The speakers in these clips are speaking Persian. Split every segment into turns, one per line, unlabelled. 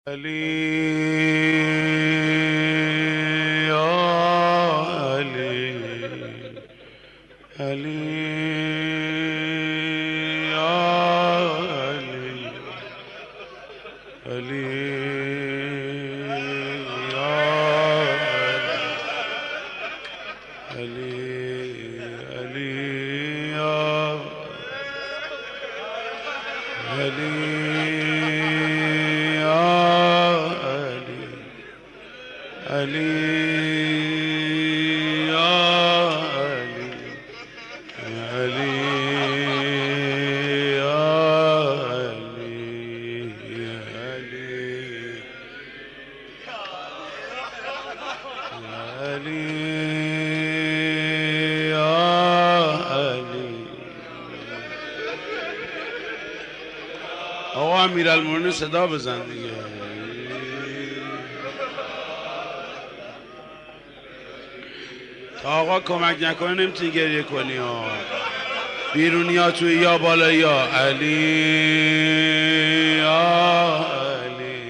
علی یا علی علی یا علی علی یا علی علی یا علی علی یا علی علی یا علی علی یا علی. آقا امیرالمومنین صدا بزن دیگه. تا آقا کمک نکنه نمیتونی گریه کنی ها. بیرونی ها توی یا بالا یا علی یا علی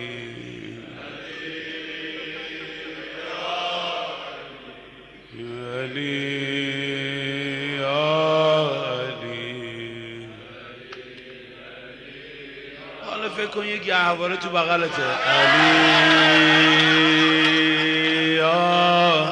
علی یا علی. حالا فکر کن یه گهواره تو بغلته. علی یا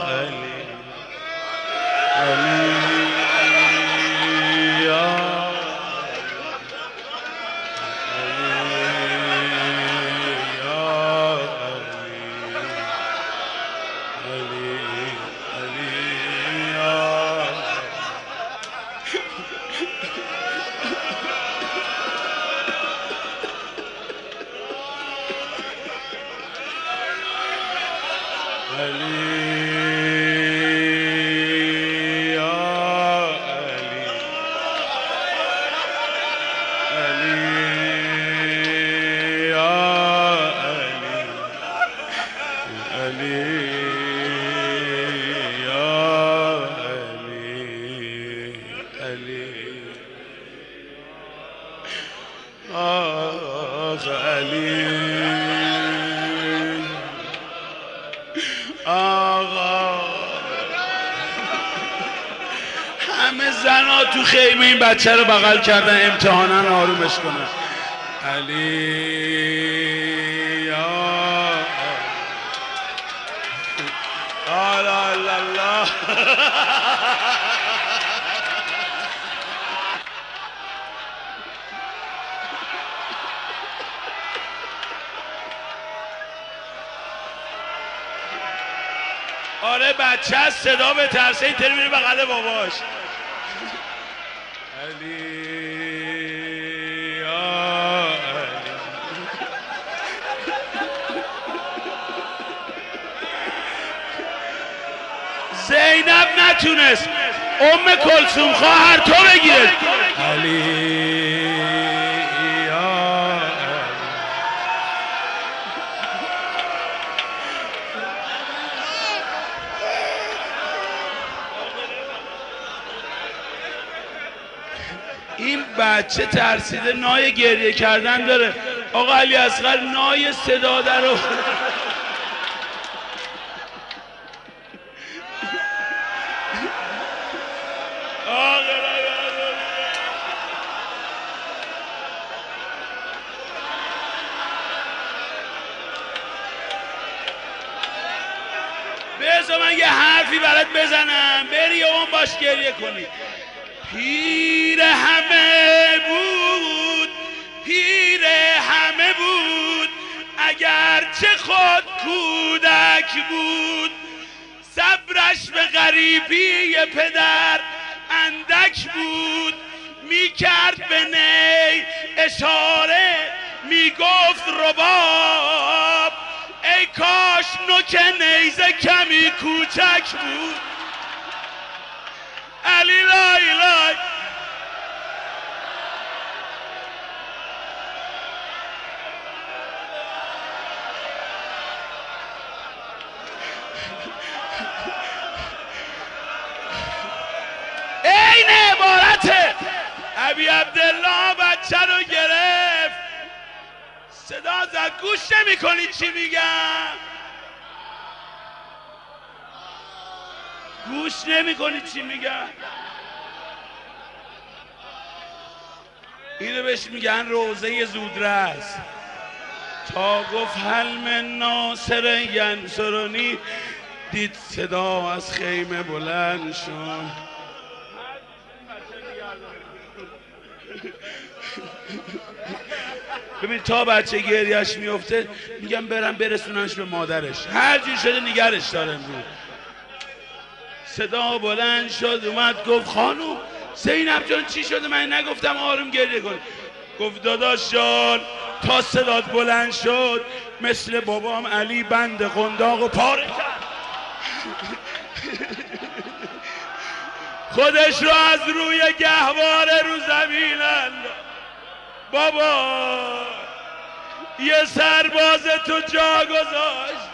همه زنها تو خیمه این بچه رو بغل کردن امتحانن آرومش کنن. علی یا الله. آره بچه هست صدا به ترسه اینطوری میره بغل باباش. علی یا علی زینب نتونست ام کلثوم خواهر تو بگیره. علی این بچه ترسیده نای گریه کردن داره. آقا علی اصغر نای صدا در رو بذار من یه حرفی برات بزنم بری اون باش گریه کنی. پیر همه بود اگرچه خود کودک بود، صبرش به غریبی پدر اندک بود. میکرد به نی اشاره میگفت رباب، ای کاش نوک نیزه کمی کوچک بود. علی لای لای این عبارته. ابی عبدالله بچه رو گرفت، صدا زد. گوش نمی کنی چی میگم؟ گوش نمی کنی چی میگم؟ اینو بهش میگن روزه زودرس. تا گفت هل من ناصر ینصرنی، دید صدا از خیمه بلند شد. ببین تا بچه گریهش میفته میگم برم برسوننش به مادرش، هر جور شده نگرش داره. امروز صدا بلند شد، اومد گفت خانوم زینب جان چی شده؟ من نگفتم آروم گریه کن؟ گفت داداش جان تا صدات بلند شد مثل بابام علی بند قنداق و پاره کرد. خودش رو از روی گهواره رو زمین انداخت. بابا یه سرباز تو جا گذاشت.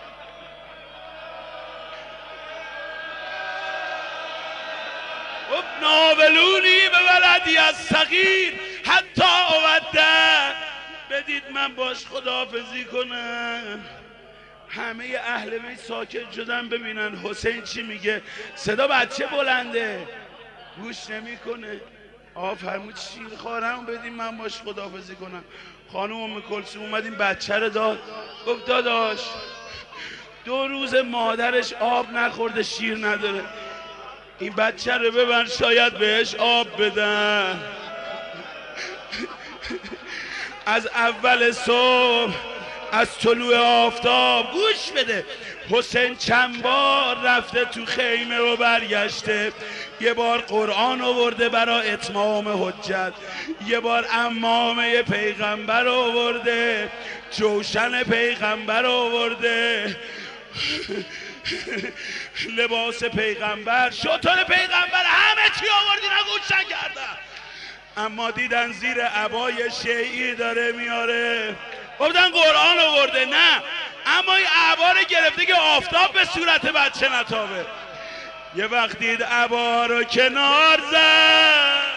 ناولونی به ولدی از صغیر حتی اودع. بدید من باش خداحافظی کنم. همه اهل بیت ساکت شدن ببینن حسین چی میگه. صدا بچه بلنده، گوش نمیکنه. فرمود شیر خواهرم بدیم من باش خداحافظی کنم. خانم ام کلثوم اومد این بچه رو داد. گفت داداش 2 روز مادرش آب نخورده شیر نداره، این بچه رو ببر شاید بهش آب بدن. از اول صبح از طلوع آفتاب گوش بده حسین چند بار رفته تو خیمه و برگشته. یه بار قرآن آورده برای اتمام حجت، یه بار عمامه پیغمبر آورده، جوشن پیغمبر آورده، لباس پیغمبر، شتر پیغمبر، همه چی آوردی نگوشن کردن. اما دیدن زیر عبای شیعی داره میاره، گفتن قرآن آورده. نه، اما این عبا رو گرفته که آفتاب به صورت بچه نتابه. یه وقت دید عبا رو کنار زد.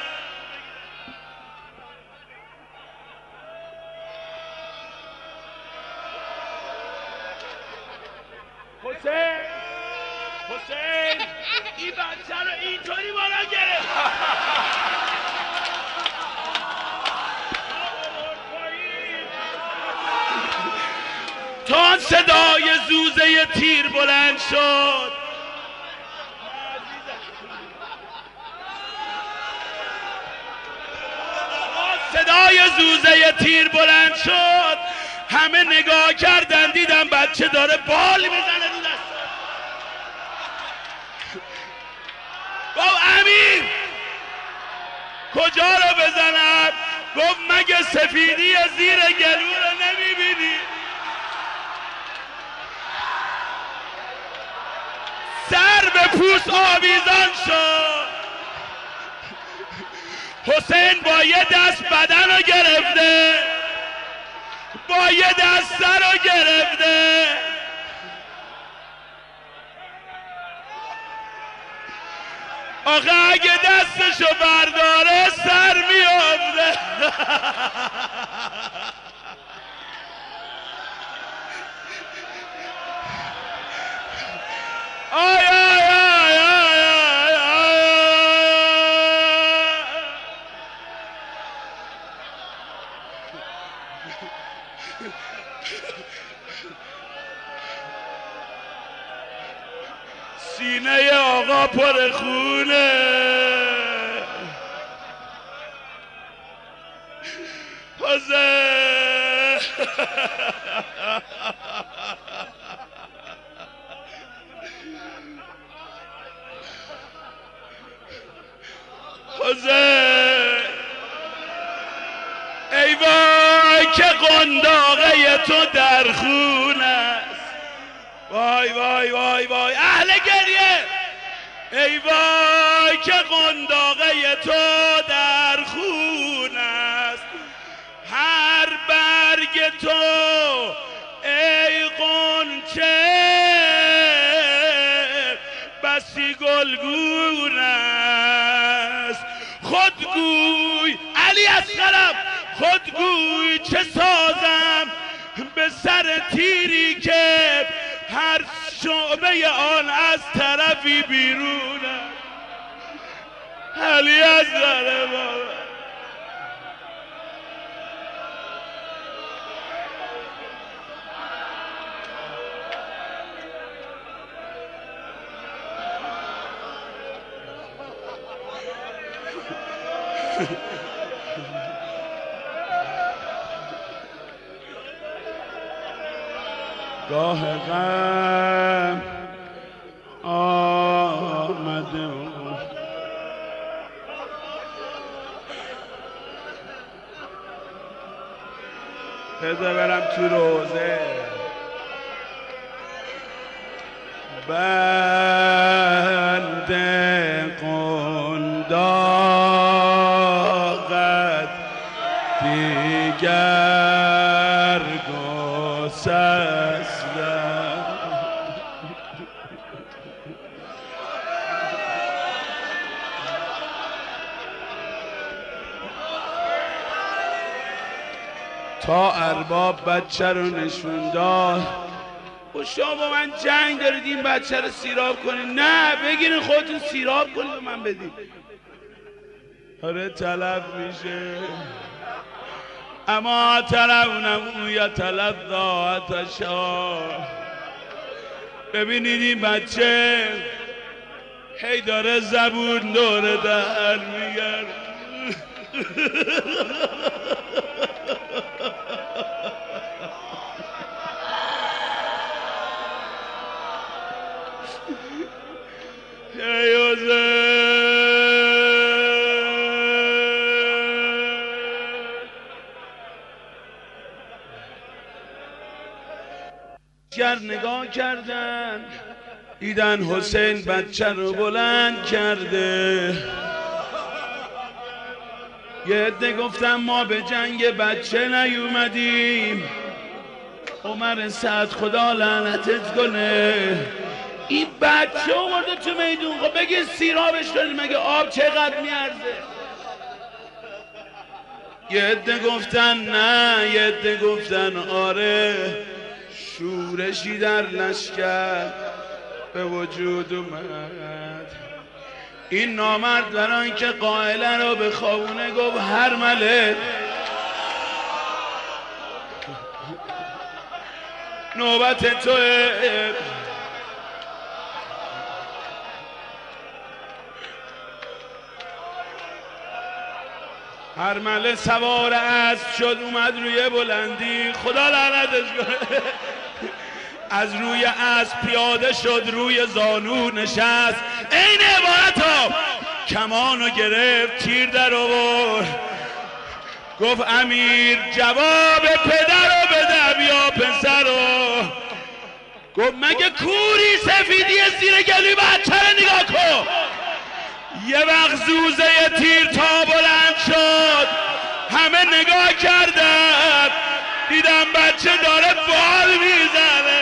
حسین این بچه رو اینطوری بالا گرفت. تا صدای زوزه تیر بلند شد. صدای زوزه تیر بلند شد، همه نگاه کردن دیدن بچه داره بال میزنه رو دست. گفت امیر کجا رو بزنم؟ گفت مگه سفیدی زیر گلو رو نمیبینی؟ سر به پوست آویزان شد. حسین با یه دست بدن رو گرفته، با یه دست سر رو گرفته. آخه اگه دستشو برداره سر میافته. آی آی آی آی آی آی. سینه آقا پر خونه. حسین حسین ای وای که قنداقه تو در خون است. وای وای وای وای اهل گریه. ای وای که قنداقه تو در خون است. هر برگ تو ای غنچه بسی گلگون است. خودگوی علی اصغرم، خودگوی چه سازم سر تیری که هر شعبه آن از طرفی بیرون علی از داره بابا. گاه غم آمده بذار برم تو روزه بنده قنداقت دیگر گسست تا ارباب بچه رو نشون داد. و شما با من جنگ دارید این بچه رو سیراب کنید؟ نه، بگیرین خودتون سیراب کنید و من بدید. آره طلب میشه، اما ترونمو یا تلذاتشا. ببینید این بچه هی داره زبون دور در میگرد. نگاه کردن دیدن حسین بچه رو بلند کرده. یه عده گفتن ما به جنگ بچه نیومدیم. عمر سعد خدا لعنتت کنه، این بچه اومده تو میدون. خب بگی سیرابش کنید، مگه آب چقدر میارزه؟ یه عده گفتن نه، یه عده گفتن آره. شورشی در لشکر به وجود اومد. این نامرد برای اینکه قائله رو به خوابونه گفت هرمله نوبت توه. هرمله سوار اسب شد، اومد روی بلندی، خدا لعنتش کنه. از روی اسب پیاده شد، روی زانو نشست، عین عبارتا کمانو گرفت، تیر در آورد، گفت امیر جواب پدر رو بدم یا پسر رو. گفت مگه کوری سفیدی زیر گلوی بچه رو نگاه کن. یه وقت زوزه تیر تا بلند شد، همه نگاه کردن، دیدم بچه داره بال میزنه.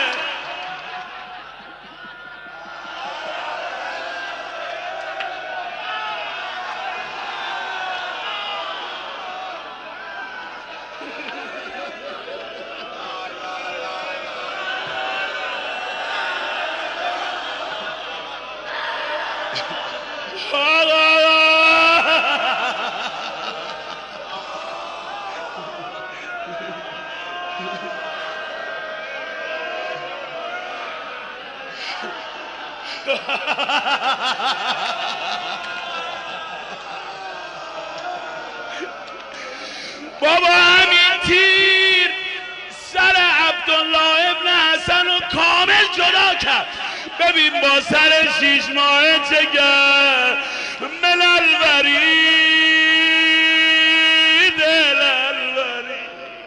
بابا همین تیر سر عبدالله ابن حسن رو کامل جدا کرد. ببین با سر 6 ماهه چه کرد. ملالوری دلالوری.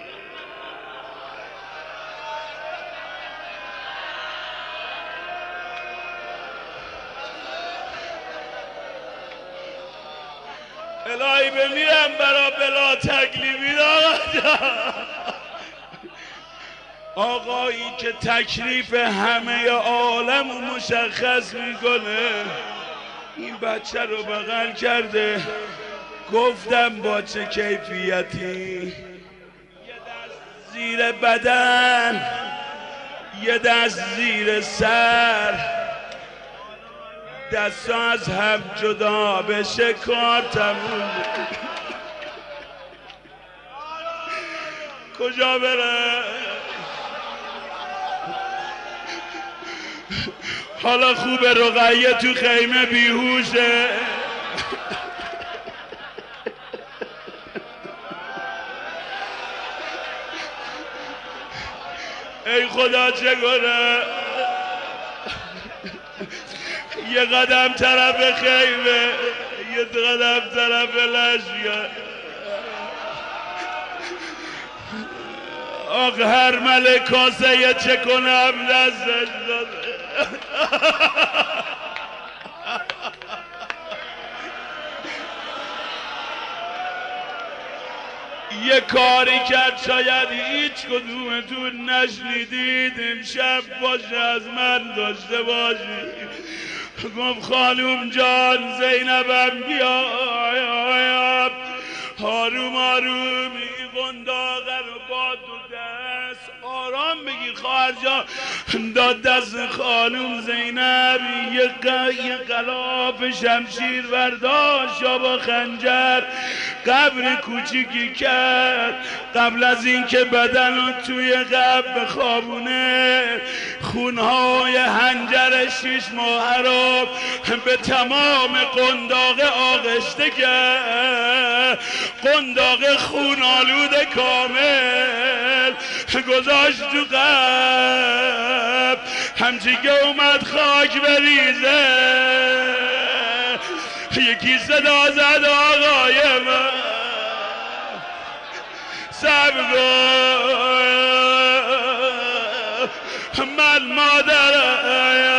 الهی بمیرم برا بلا تکلیفی آقایی که تکلیف همه عالم رو مشخص میکنه. این بچه رو بغل کرده، گفتم با چه کیفیتی. یه دست زیر بدن، یه دست زیر سر، دستا از هم جدا بشه کار تموم. کجا بره؟ حالا خوبه رقیه تو خیمه بیهوشه. ای خدا چه کنه؟ یه قدم طرف خیمه، یه قدم طرف لشگر. آخ هر ملک کاسه چه کنم دستش داده. یه کاری کرد شاید هیچ کدومتون نشنیدید، امشب باشه از من داشته باشید. گفت خانوم جان زینبم بیا، آروم آرومی قنداقه رو با دو دست آرام بگیر خواهر جان. داد دست خانوم زینب، یه غلاف شمشیر برداشت یا با خنجر قبر کوچیکی کرد. قبل از اینکه بدن رو توی قبر بخوابونه، خونهای هنجر 6 ماه رو به تمام قنداقه آغشته کرد. قنداقه خون آلود کامل گذاشت تو قبر. همچی که اومد خاک بریزه، یکی صدا زد آقای من صبر کن من مادرم.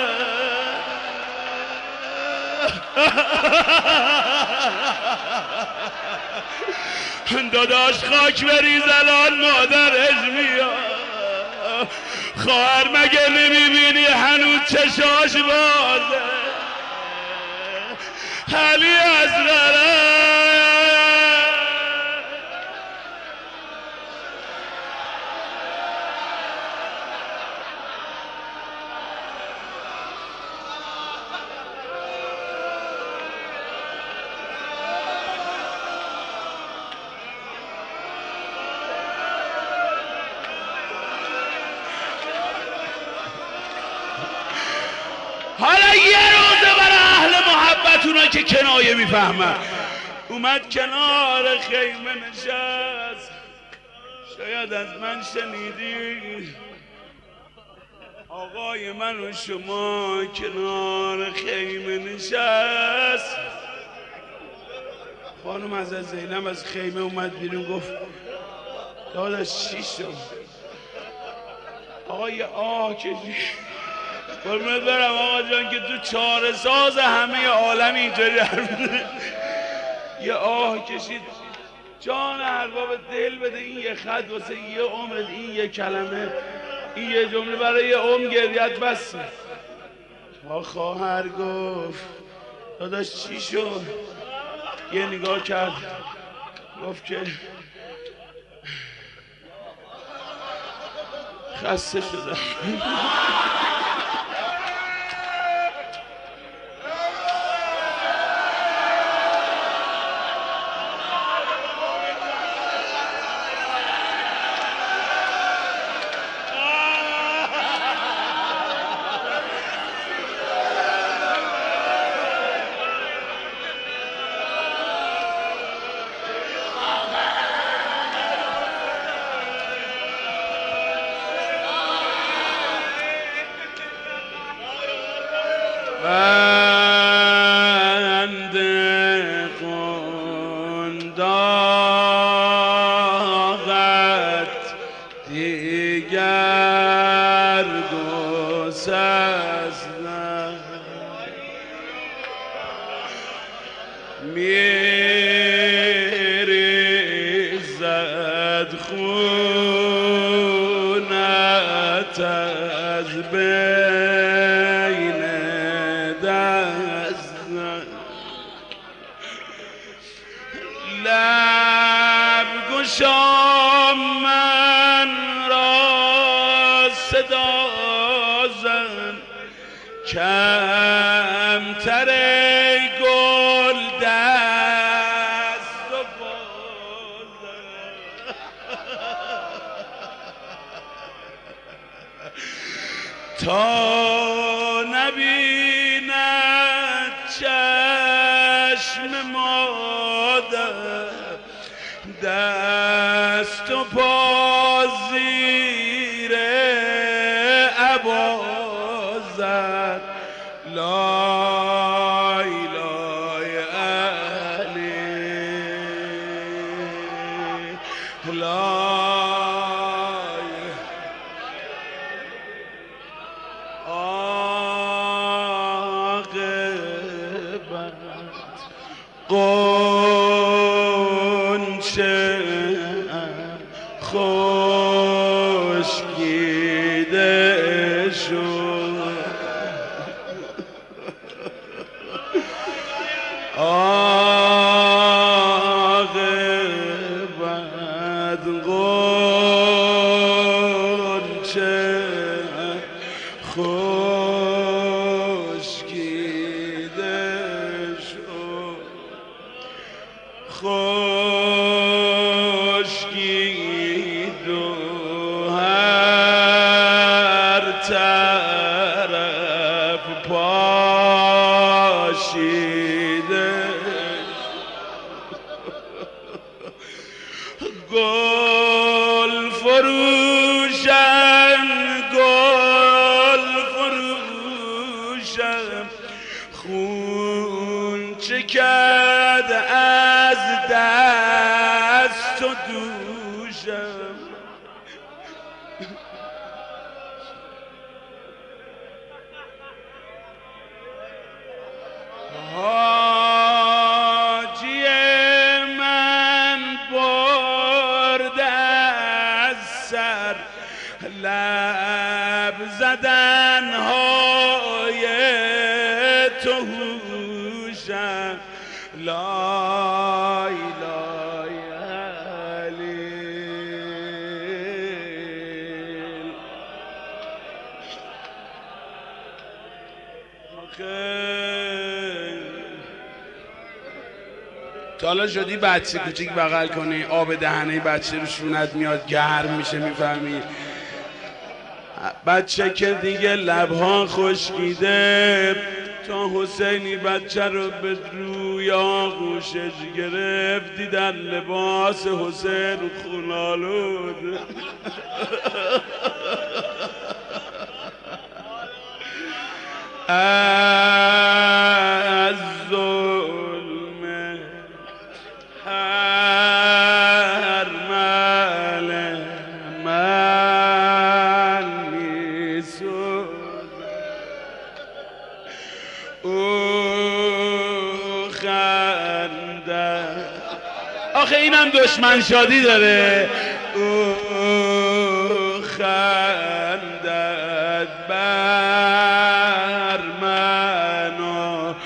داداش خاک بریز الان مادرش میاد. خواهر مگه نمیبینی هنوز چشاش بازه؟ علی اصغر حالا یه روزه برای اهل محبت اونا که کنایه میفهمن اومد کنار خیمه نشست. شاید از من شنیدی آقای من و شما کنار خیمه نشست. خانم از زینب از خیمه اومد بیرون گفت داداش چی شد؟ آقا یه آه کشید. قربونت برم آقا جان که تو چاره ساز همه عالم اینطوری یه آه کشید. جان ارباب دل بده، این یه خط واسه یه عمرت، این یه کلمه، این یه جمله برای یه عمر گریت بس. خواهر گفت داداش چی شد؟ یه نگاه کرد گفت که خسته شدم. بند قنداقت دیگر گسستن، میریزد خونت از بین دستن. لب گشا من صدا زن کمتر گل دست و تا نبیند چشم مادر دست و پا زیر عبا زد لای لای علی لای عاقبت قنچه خشکیده شد عاقبت قنچه خشکیده شد خشکید و هر طرف پاشیده گل فروشم گل فروشم خون چکد از دست و دوشم حاجی من برده از سر لب زدن های تو هوشم لای لای علیل تا حالا شدی بچه کوچیک بغل کنی آب دهنه بچه رو شونت میاد گرم میشه میفهمی بچه که دیگه لبها خشکیده تا حسینی بچه رو به روی آغوشش گرفت دیدن لباس حسین خونالود از ظلم هر مل من میسود او خنده آخه اینم دشمن شادی داره او خندد بر من و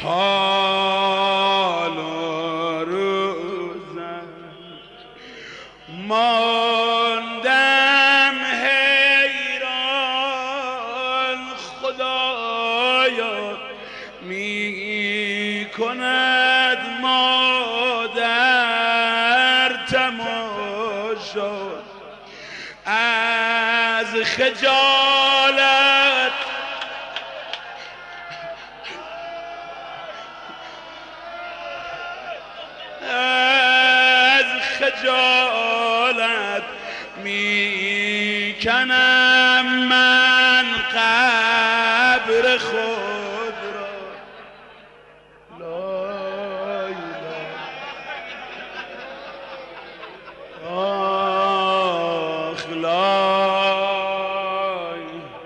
حال و روزم ماندم حیران خدایا می کند مادر تماشا از خجالت از خجالت می کنم من قبر خود را لای لای آخ لای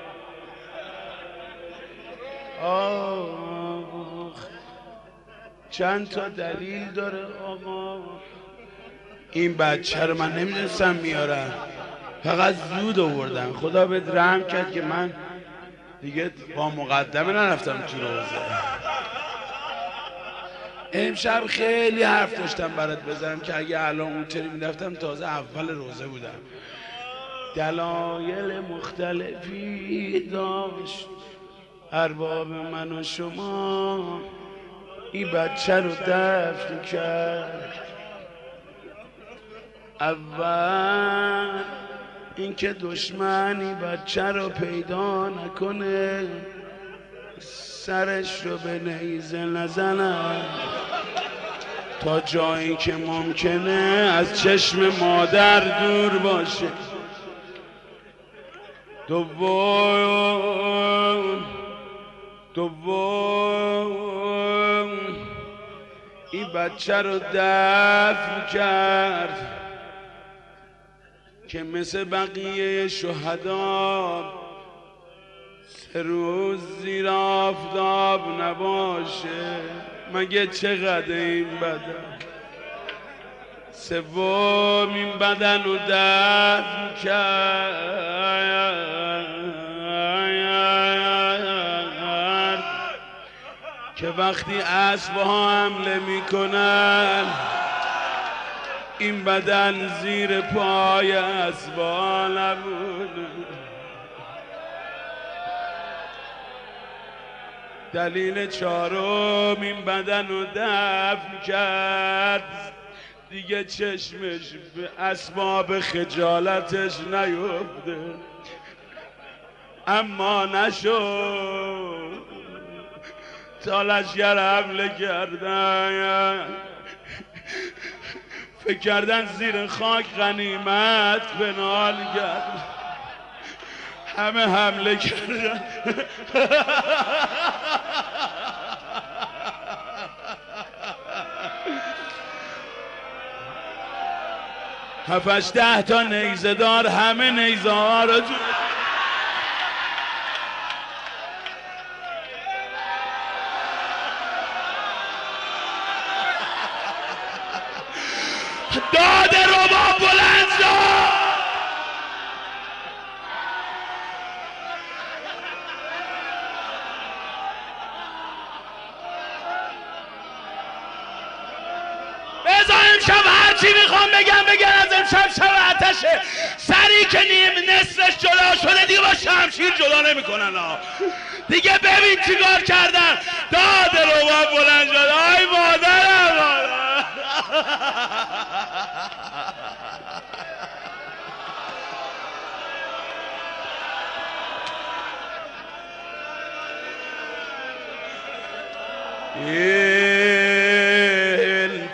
آخ چند تا دلیل داره آقا این بچه رو من نمیدونستم میارم فقط زود آوردم خدا بهت رحم کرد که من دیگه با مقدمه نرفتم تو روزه امشب خیلی حرف داشتم برات بزنم که اگه الان اونطوری میرفتم تازه اول روزه بودم دلایل مختلفی داشت ارباب من و شما این بچه رو دفن کرد. اول اینکه دشمنی بچه رو پیدا نکنه، سرش رو به نیزه نزنن تا جایی که ممکنه از چشم مادر دور باشه. دوم این بچه رو دفن کرد که مثل بقیه شهدا 3 روز زیر آفتاب نباشه. مگه چقدر این بدن؟ سوم این بدن رو دفن کرد که وقتی اسب‌ها حمله میکنن این بدن زیر پای اسب‌ها نمونه. دلیل چهارم این بدن رو دفن کرد دیگه چشمش به اسباب خجالتش نیفته، اما نشد. تا لشکر حمله کردن فکر کردن زیر خاک غنیمت بنال کرد، همه حمله کردن. هفتش 10 تا نیزه دار همه نیزه ها رو داد رباب بلند شد. بذار امشب هرچی میخوام بگن از امشب شب آتشه. سری که نصفش جدا شده دیگه با شمشیر جدا نمیکنن دیگه. ببین چیکار کردن. داد رباب بلند شد. آی مادرم. این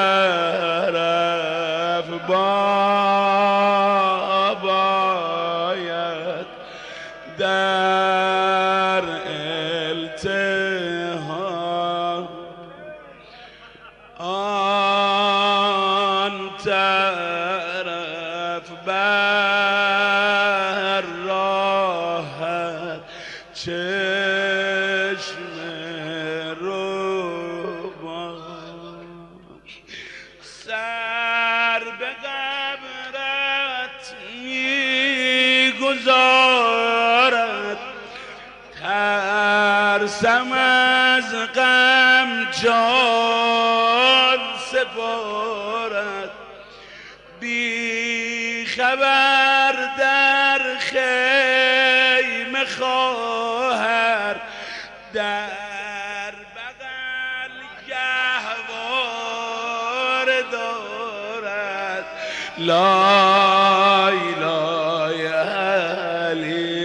طرف باید در التهاب، آن طرف بر راحت چشم رو با سر به قبرت میگذارد. ترسم از غم جان سپارد، بی خبر در خیمه خواهر در بغل گهواره دارد. لا اله علی.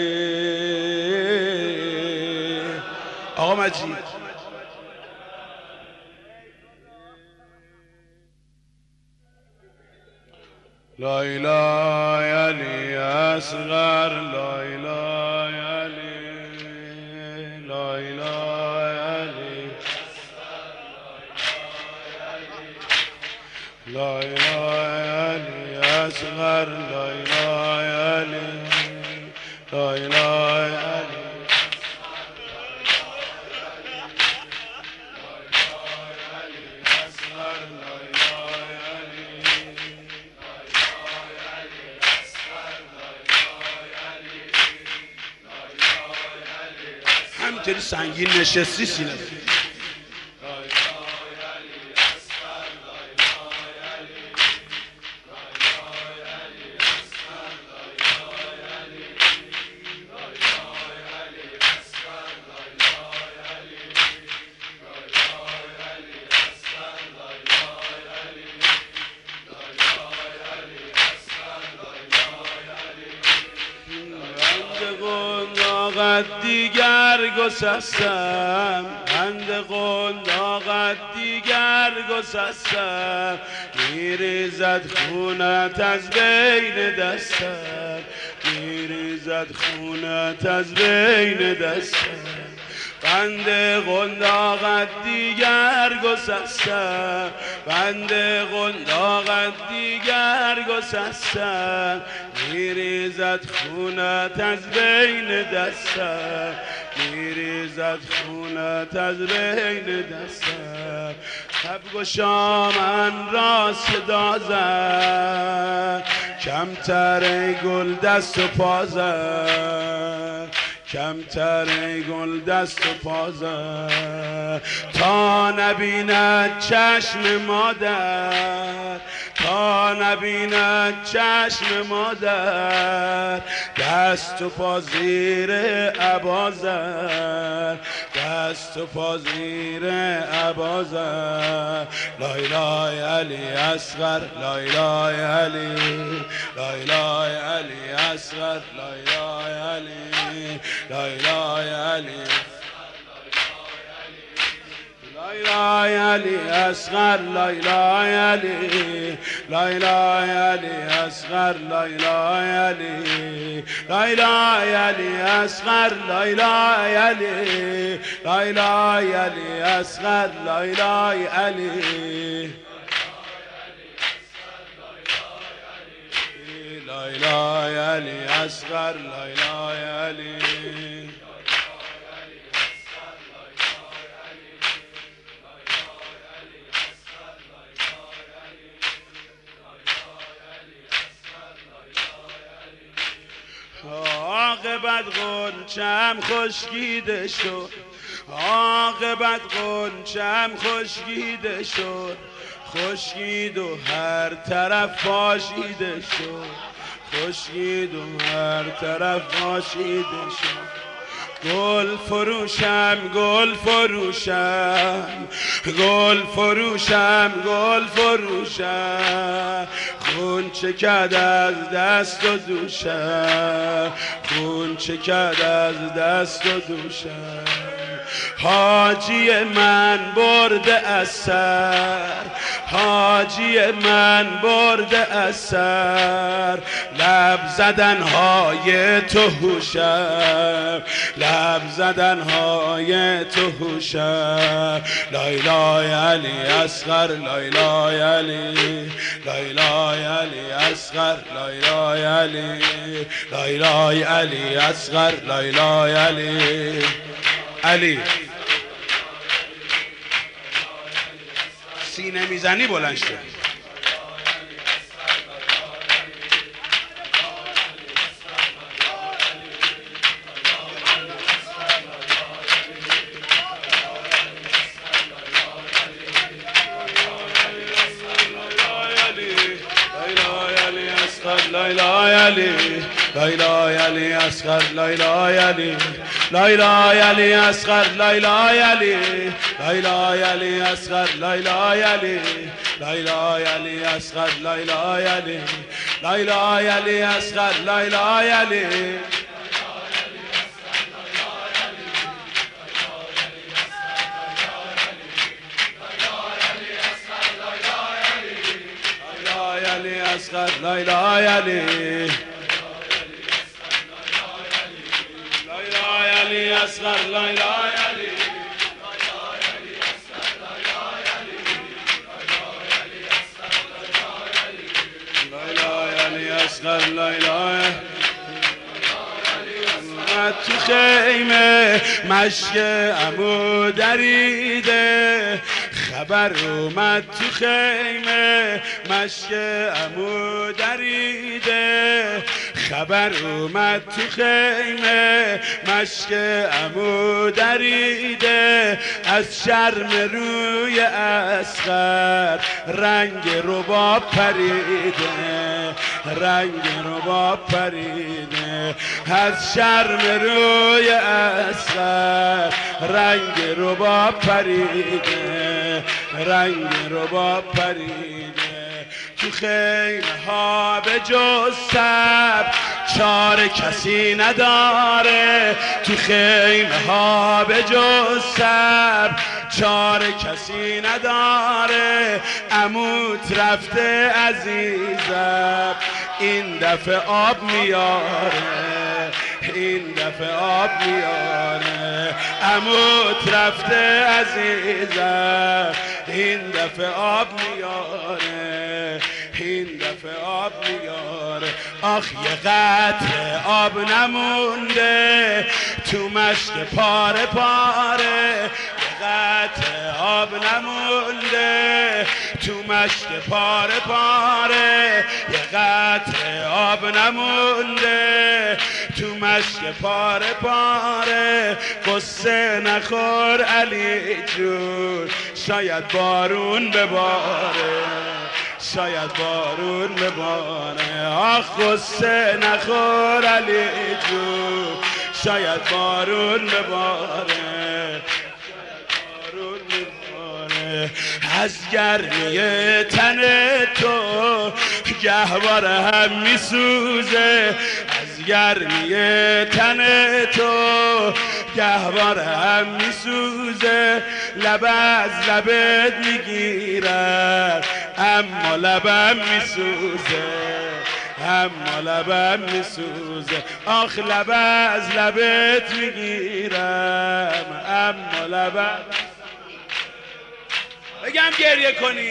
آقا مجید لا اله علی اصغر، لا اله علی، لا اله علی، لا اله علی اصغر، لا اله علی، لا اله علی. همینطوری سنگین نشستی سینه قنداقت دیگر گسستم، بند قنداقت دیگر گسستم، میریزد خونت از بین دستم، میریزد خونت از بین دستم، بند قنداقت دیگر گسستم، بند قنداقت دیگر گسستم، میریزد خونت از بین دستم، میریزد خونت از بین دستم. شب گشا من را صدا زد، کمتر گل دست و پا زد، کمتر گل دست و پا زد، تا نبیند چشم مادر، تا نبیند چشم مادر، دست و پا زیر عبا زد، دست و پا زیر عبا زد. لای لای علی اصغر، لای لای علی، لای لای علی اصغر، لای لای علی، لای لای علی، لای لای علی اصغر، لای لای علی، لای لای علی اصغر، لای لای علی، لای لای علی اصغر، لای لای علی، لای لای علی اصغر، لای لای علی، لای لای علی اصغر، لای لای علی. عاقبت غنچم خشکیده شد، عاقبت غنچم خشکیده شد، خشکید و هر طرف پاشیده شد، خشکید و هر طرف پاشیده شد. گل فروشم، گل فروشم، گل فروشم، گل فروشم، خون چکد از دست و دوشم، خون چکد از دست و دوشم. حاجی من برده از سر، حاجی من برده از سر، لب زدنهای تو هوشم، لب زدنهای تو هوشم. لای لای علی اصغر، لای لای علی، لای لای علی اصغر، لای لای علی، لای لای علی اصغر، لای لای علی، علی. سینه میزنی بلند شد. لای لای علی، لای لای علی اصغر، لای لای علی، لای لای علی اصغر، لای لای علی، لای لای علی اصغر، لای لای علی، لای لای علی اصغر، لای لای علی، لای لای علی اصغر، لای لای علی، اصغر، لای لای علی، لای لای علی اصغر، لای لای علی، لای لای علی اصغر، لای لای. اومد تو خیمه مشک عمو دریده، خبر اومد تو خیمه مشک عمو دریده، خبر اومد تو خیمه مشک عمو دریده، از شرم روی اصغر رنگ رباب پریده، رنگ رباب پریده، از شرم روی اصغر رنگ رباب پریده، رنگ رباب پریده. تو خیمه ها به جز صبر، چاره کسی نداره تو خیمه ها به جز صبر، چاره کسی نداره عموت رفته عزیزم این دفعه آب میاره، این دفعه آب میاره عموت رفته عزیزم این دفعه آب میاره، این دفعه آب میاره. آخ یه قطره آب نمونده تو مشک پاره پاره، یه قطره آب نمونده تو مشک پاره پاره، یه قطره آب نمونده تو مشک پاره پاره. قصه نخور علی جون شاید بارون بباره، شاید بارون بباره. آخ قصه نخور علی جون شاید بارون بباره، بارون بباره. از گرمی تن تو گهواره هم میسوزه، از گرمی تن تو گهواره هم میسوزه. لب از لبت میگیرم اما لبم میسوزه، اما لبم میسوزه. آخ لب از لبت میگیرم اما لبم. بگم گریه کنی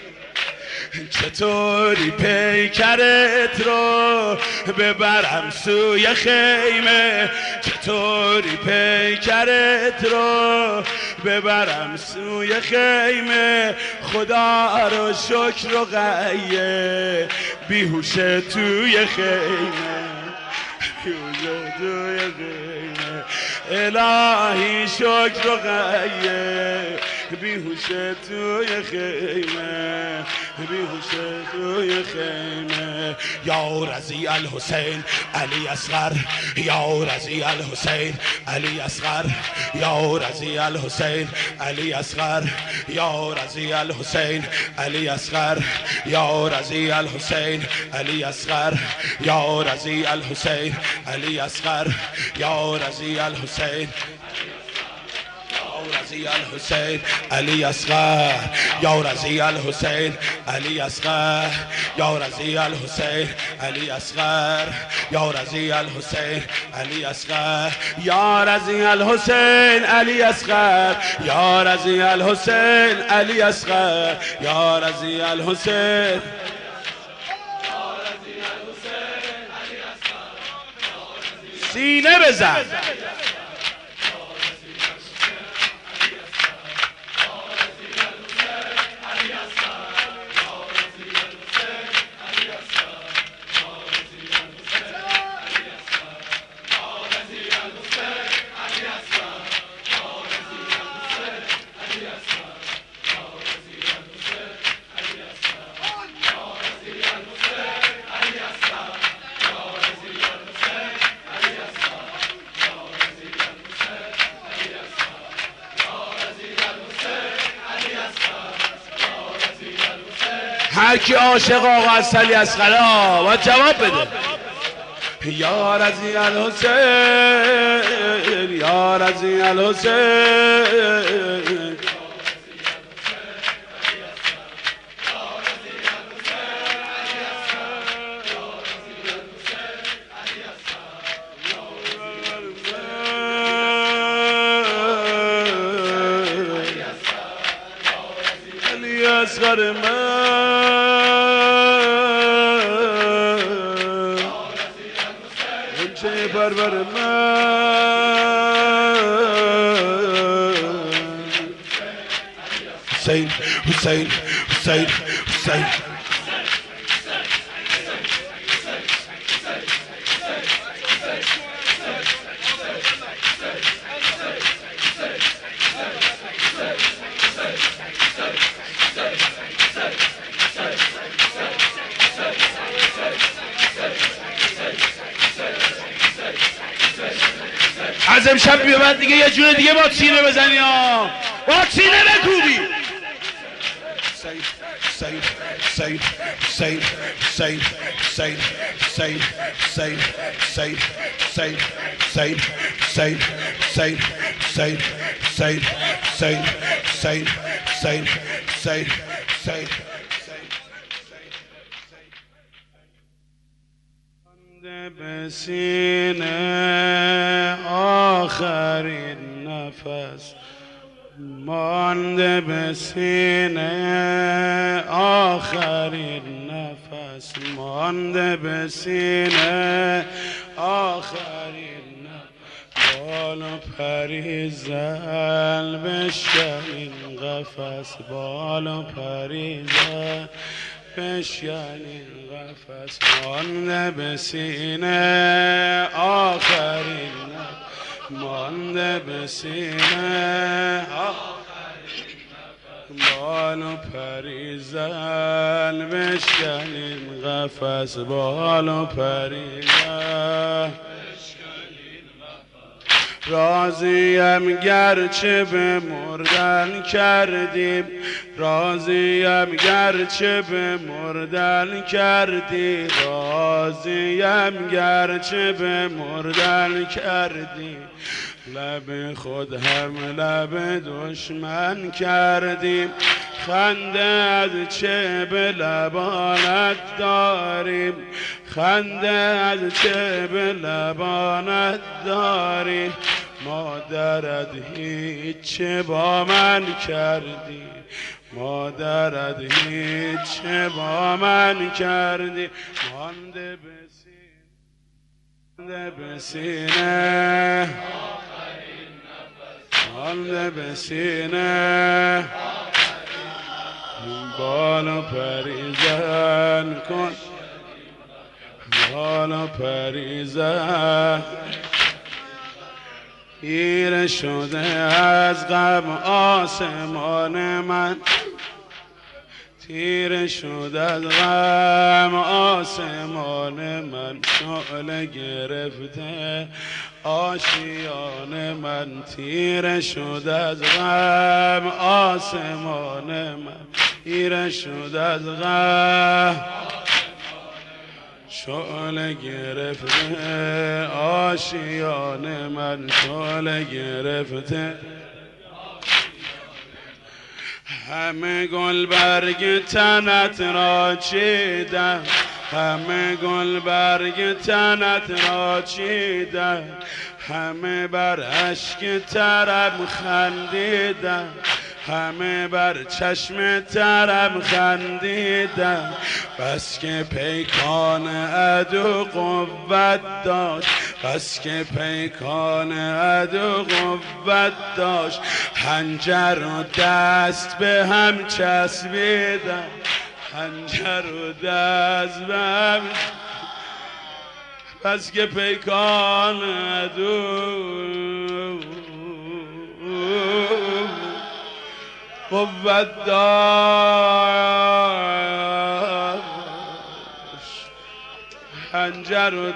چطوری پیکرت رو ببرم سوی خیمه، چطوری پیکرت رو ببرم سوی خیمه. خدا رو شکر و غیه بیهوشه توی خیمه، بیهوشه توی خیمه. الهی شکر و غیه بیهوشه توی خیمه، بیهوشه توی خیمه. یا رضی الحسین علی اصغر، یا رضی الحسین علی اصغر، یا رضی الحسین علی اصغر، یا رضی الحسین علی اصغر، یا رضی الحسین علی اصغر، یا رضی الحسین علی اصغر، یا رضی الحسین رضی الحسین علی اصغر، یا رضی الحسین علی اصغر، یا رضی الحسین علی اصغر، یا رضی الحسین علی اصغر، یا رضی الحسین علی اصغر، یا رضی الحسین علی اصغر، یا رضی الحسین. سینه بزن هر کی عاشق آقا علی اصغر باید جواب بده. یا رضی الحسین، یا رضی الحسین، علی اصغر من پرور من. حسین حسین حسین حسین از امشب به بعد دیگه یه جور دیگه با سینه بزنی ها، با سینه بکوبی. به سینه آخرین نفس مانده به سینه آخرین نفس مانده به سینه آخرین نفس بال و پریزن بشکنین قفس بال و پریزن بشکنین قفس مانده به سینه آخرین نفس مانده به سینه بال و پریزن بشکنین قفس بال و پریزن راضیم گرچه به مردن کردیم راضیم گرچه به مردن کردی راضیم گرچه به مردن کردی لب خود هم لب دشمن کردیم خنده از چه به لبانت داریم خنده از چه به لبانت داری مادرت هیچ با من کردی مادرت هیچ با من کردی مانده به سینه مانده به سینه بال و پریزن کن بال و پریزن خیره شده از غم آسمان من تیره شد از غم آسمان من شعله گرفته آشیان من تیره شد از غم آسمان من تیره شد از غم شعله گرفته آشیان من شعله گرفته همه گل برگ تنت را چیدم همه گل برگ تنت را چیدم همه بر اشک ترم خندیدم همه بر چشم ترم خندیدم بس که پیکان عدو قوت داشت بس که پیکان عدو قوت داشت خنجر و دست به هم چسبیدم خنجر و دست به هم بس که پیکان عدو قوت داشت خنجر و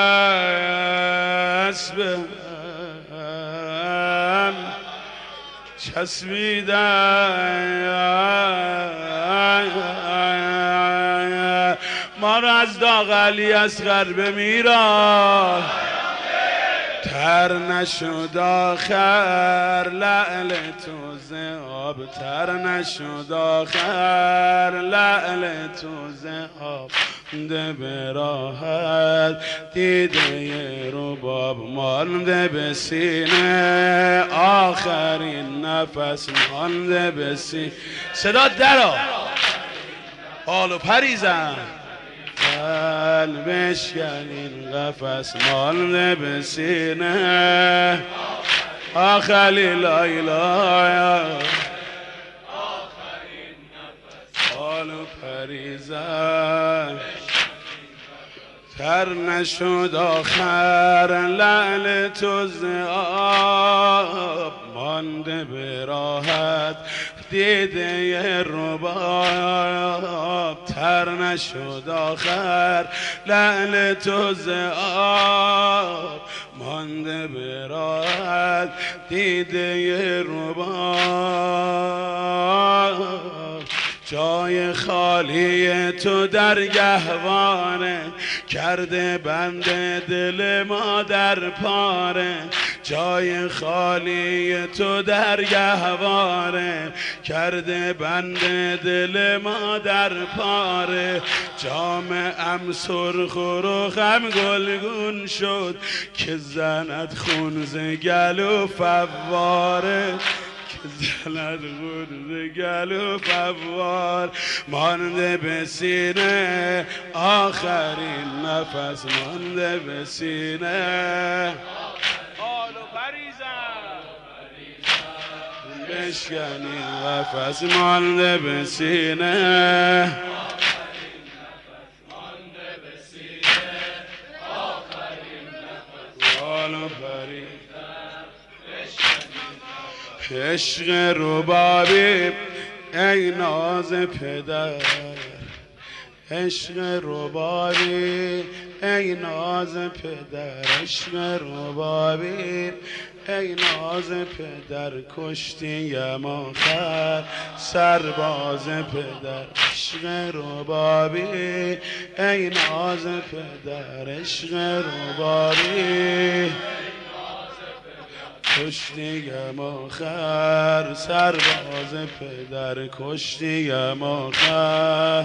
دست به هم چسبیدن ما را از داغ علی اصغر بمیران تر نشد آخر لعل تو ز آب تر نشد آخر لعل تو ز آب مانده به راحت دیده رباب مانده به سینه آخرین نفس مانده به سینه صدا درا بال و پریزن بشکنین قفس مانده به سینه آخلی لا اله بال و پریزن تر نشد آخر لعل تو ز آب مانده به راحت دیده رباب تر نشد آخر لعل تو ز آب مانده به راحت دیده رباب جای خالی تو در گهواره، کرده بند دل ما در پاره. جای خالی تو در گهواره، کرده بند دل ما در پاره. جامم سرخ و رخم گلگون شد، که زند خون ز گلو فواره. زند خون ز گلو فوار. مانده به سینه آخرین نفس، مانده به سینه آل و پریزن بشکنی قفس، مانده به سینه آل و پریزن. عشق ربابی ای ناز پدر، عشق ربابی ای ناز پدر، عشق ربابی ای ناز پدر. کشتیم آخر سرباز پدر، عشق ربابی ای ناز پدر، عشق ربابی کشتیم آخر سرباز پدر، کشتیم آخر.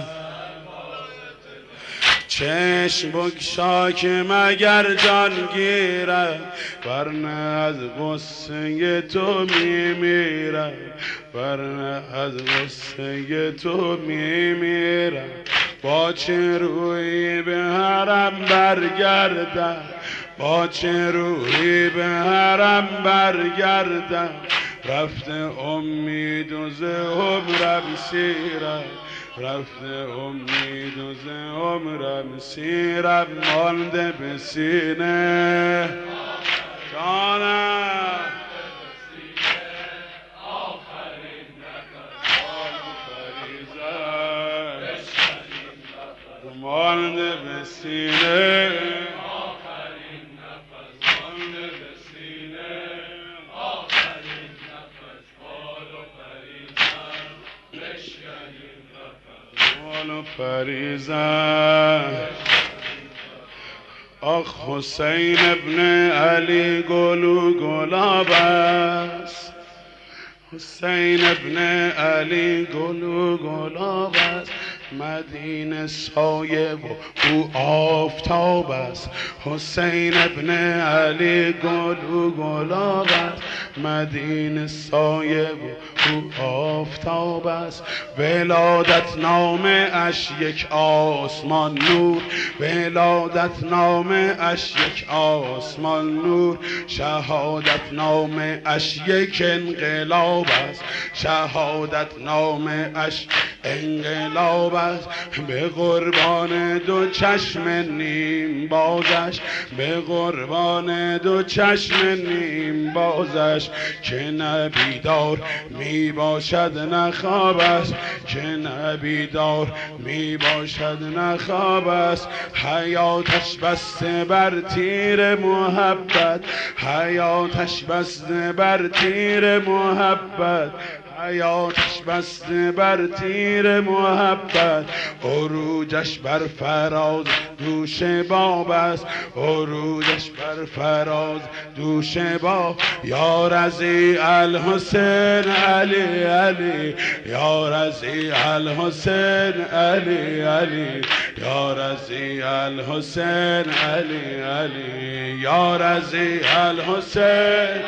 چشم بگشا که مگر جان گیرم، ورنه از غصه تو میمیرم، ورنه از غصه تو میمیرم. با چه روی به حرم برگردم، با چه روی به حرم برگردم. رفته امید و ز عمرم سیرم، رفته امید و ز عمرم سیرم. مانده به سینه جانم آخرین نفس، مانده به سینه پریزن. آخ حسین ابن علی گلو گلاب است، حسین ابن علی گلو گلاب است. مدینه سایه و او آفتاب است، حسین ابن علی گلو گلاب است. مدینه سایه و او آفتاب است. ولادت نامه اش یک آسمان نور، ولادت نامه اش یک آسمان نور. شهادت نامه اش یک انقلاب است، شهادت نامه اش انقلاب است. به قربان دو چشم نیم بازش، به قربان دو چشم نیم بازش. که نه بیدار می باشد نه خواب است، که نه بیدار می باشد نه خواب است. حیاتش بسته بر تیر محبت، حیاتش بسته بر تیر محبت، حیاتش بسته بر تیر محبت. عروجش بر فراز دوش باب است، عروجش بر فراز دوش باب. یا رضی الحسین علی علی، یا رضی الحسین علی علی، یا رضی الحسین علی علی، یا رضی الحسین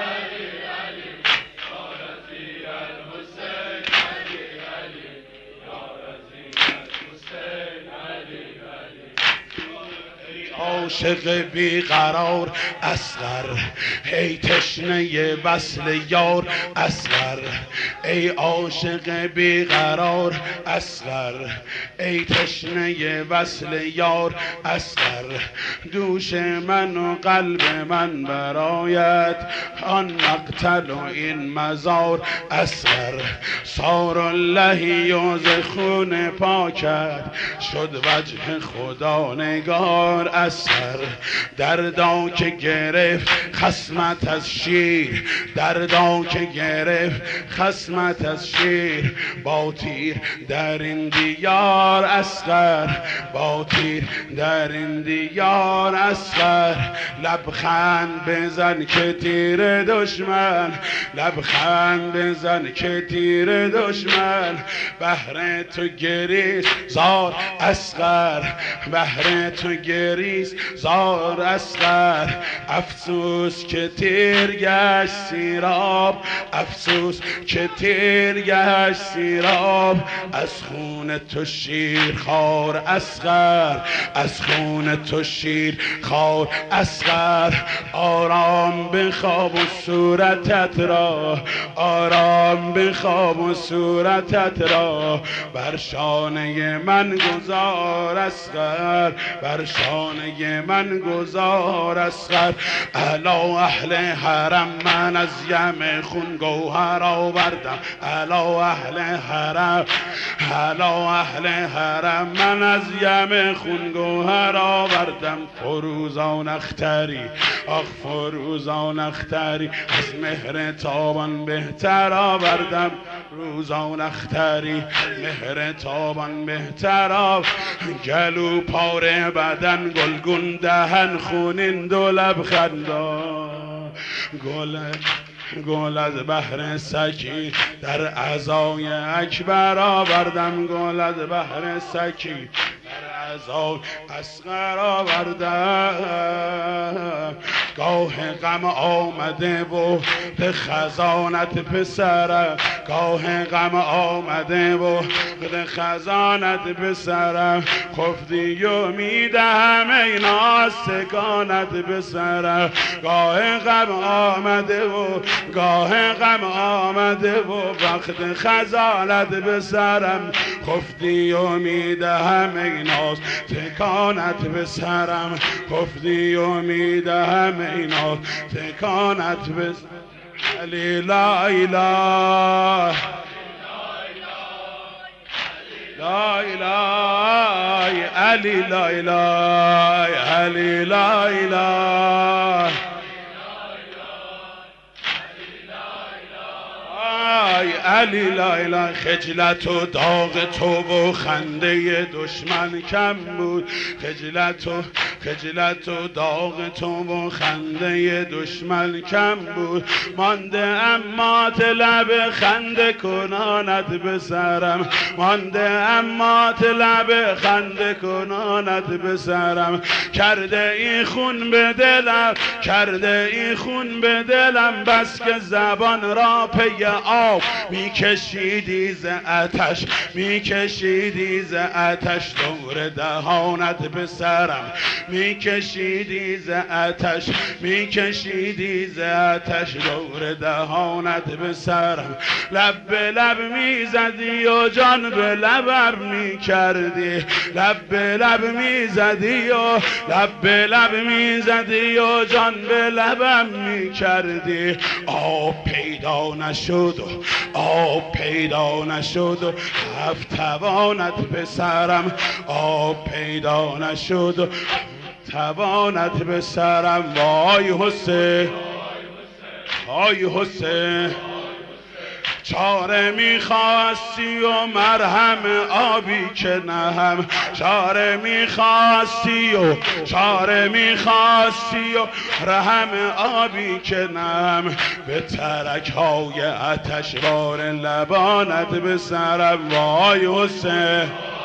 عاشق بیقرار اصغر، ای تشنه وصل یار اصغر. ای عاشق بیقرار اصغر، ای تشنه وصل یار اصغر. دوش من و قلب من برایت، آن مقتل و این مزار اصغر. سار اللهی و ز خون پاکت، شد وجه خدا نگار اصغر. اصغر، دردا که گرفت خصمت از شیر، دردا که گرفت خصمت از شیر، با تیر در این دیار اصغر، با تیر در این دیار اصغر. لبخند بزن که تیر دشمن، لبخند بزن که تیر دشمن، بهر تو گریز زار اصغر، بهر تو گریز زار اصغر. افسوس که تیر گشت سیراب، افسوس که تیر گشت سیراب، از خون تو شیر خار اصغر، از خون تو شیر خار اصغر. آرام بخواب و صورتت را، آرام بخواب و صورتت را، بر شانه من گذار اصغر، بر شانه من گذار اصغر. الا اهل حرم من از یم خون گوهر آوردم، الا اهل حرم، الا اهل حرم من از یم خون گوهر آوردم. فروزان اختری، آخ فروزان اختری، از مهر تابان بهتر آوردم. روزان اختری مهر تابان بهتر آب، گلو پاره بدن گلگون دهن خونین دو لب خندان. گل از بحر سکی در عزای اکبر آوردم، گل از بحر سکی در عزای اصغر آوردم. گاه غم آمده و به خزانت پسرم، گاه غم آمده و به خزانت پسرم، خفتی و میدهم ای ناستکانت پسرم. گاه غم آمده و گاه غم آمده و وقت خزانت بسرم، خفتی و میدهم ای ناز تکانت بسرم، خفتی و میدهم ای ناز تکانت بسرم. علی لا اله لا اله علی لا اله علی لا اله علی لا اله. خجلت و داغ تو و خنده دشمن کم بود، خجلت و داغ تو و خنده دشمن کم بود. مانده اما لب خنده کنانت بسرم، مانده اما لب خنده کنانت بسرم. کرده این خون به دلم، کرده این خون به دلم، بس که زبان را پی آب میکشیدی ز آتش، میکشیدی ز آتش دور دهانت بسرم، میکشیدی ز آتش، میکشیدی ز آتش دور دهانت بسرم. لب به لب میزدی و جان به لبم میکردی، لب به لب میزدی و لب به لب میزدی و جان به لبم میکردی. آب پیدا نشد و آب پیدا نشد و هفت توانت بسرم، آب پیدا نشد و توانت بسرم. وای حسین، وای حسین، چاره میخواستی و مرهم آبی که نهم، چاره میخواستی و چاره میخواستی و رحم آبی که نهم. به ترک های آتشبار لبانت بسرم. وای حسین،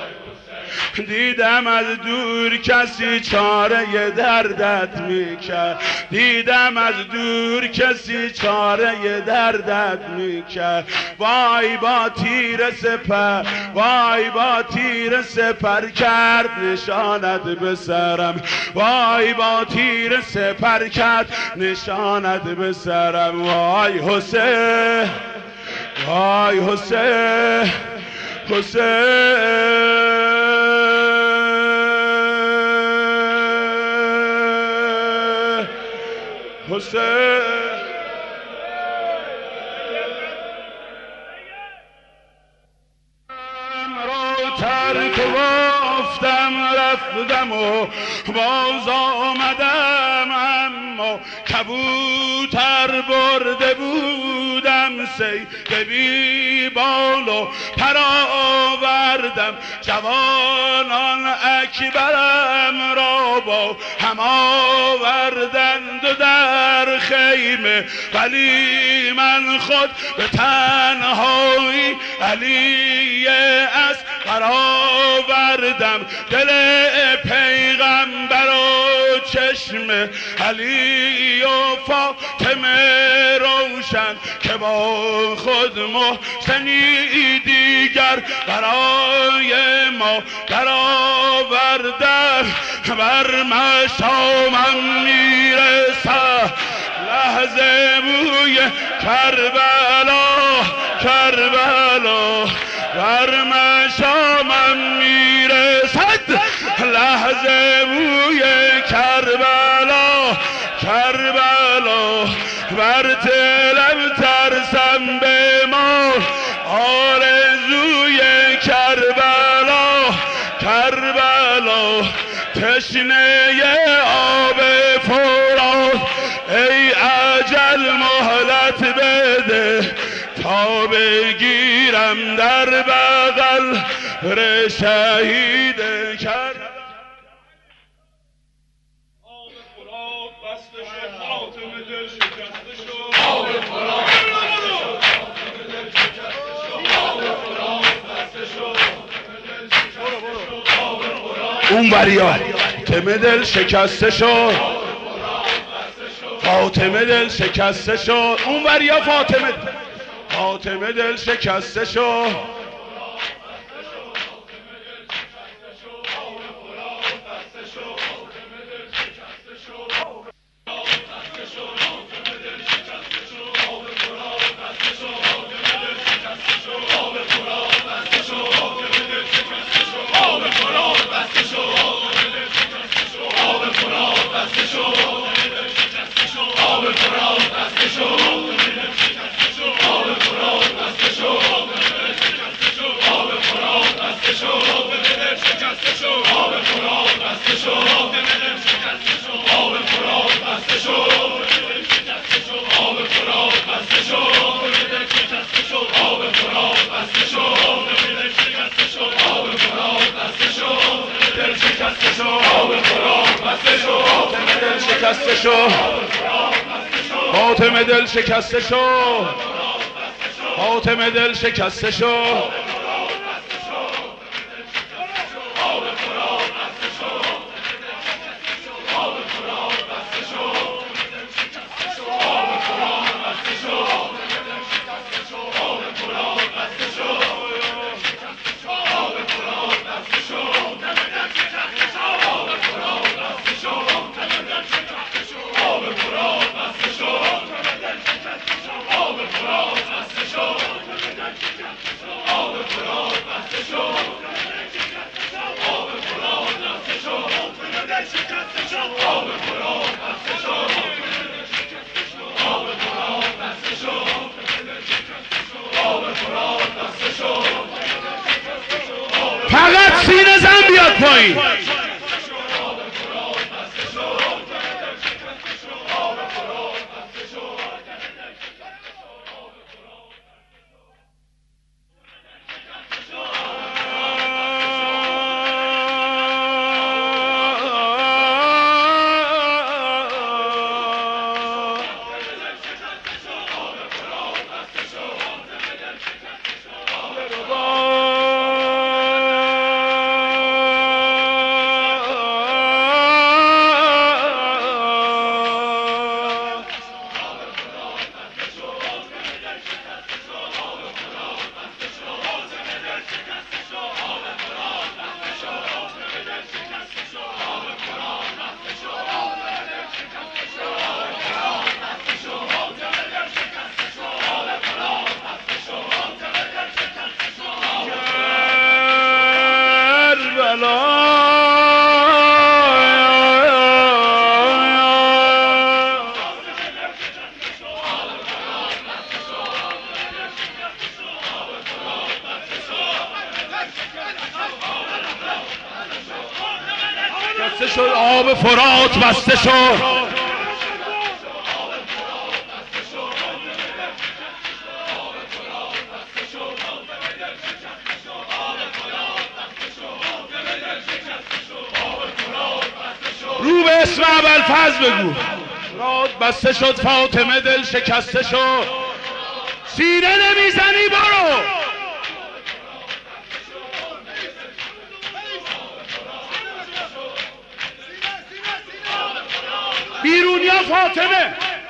دیدم از دور کسی چاره دردت میکرد، دیدم از دور کسی چاره دردت میکرد. وای با تیر سپر، وای با تیر سپر کرد نشانت بسرم، وای با تیر سپر کرد نشانت بسرم. وای حسین، وای حسین، حسین، حسین. رو ترک گفتم رفت رفتم و باز آمدم، اما کبوتر برده بودم صید بی بال و پر آوردم. جوانان اکبرم را با هم آوردند و در خیمه، ولی من خود به تنهایی علی اصغر آوردم. دل پیغمبر و چشم علی و فاطمه روشن، که با خود محسنی دیگر برای ما در آوردن. بر مشامم میرسه لحظه بوی کربلا، کربلا. بر مشامم میرسد لحظه بوی کربلا، کربلا. بر دلم ترسم بمال آرزوی کربلا، کربلا. تشنه آب فرات ای اجل مهلت بده، تا بگیرم در بغل شهید کربلا.
آب فرات بسته شد، فاطمه دل شکسته شد. آب فرات بسته شد،
اون وریا فاطمه دل شکسته شد، فاطمه دل شکسته شد. اون وریا فاطمه دل شکسته شد. فاطمه دل شکسته شد، فاطمه دل شکسته شد. فقط سینه زن بیاد پایین. بسته شد آب فرات بسته شد رو به اسم ابوالفضل بگو فرات بسته شد فاطمه دل شکسته شد سینه نمیزنی برو بیرونیا فاطمه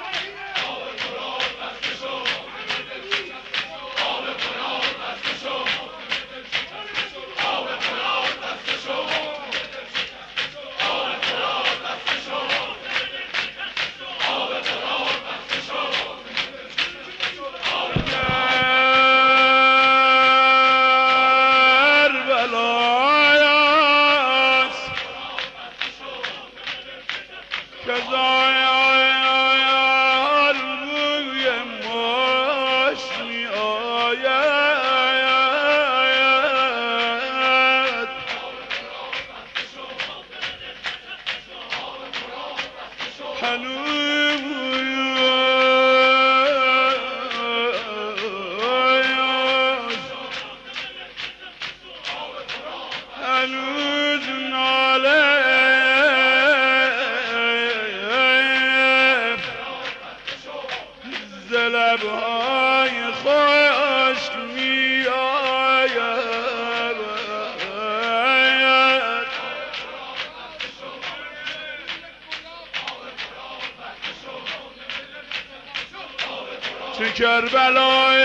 کربلای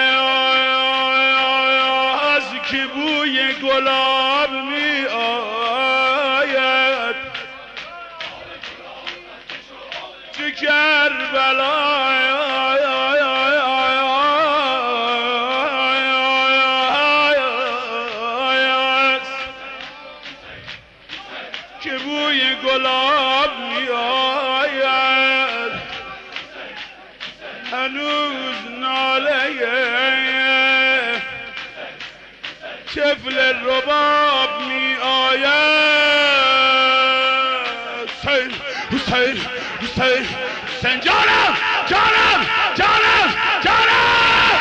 از که بوی گلاب می آید تو کربلای که بوی گلاب می آید هنوز طفل رباب می آید حسین حسین حسین حسین جانم جانم جانم جانم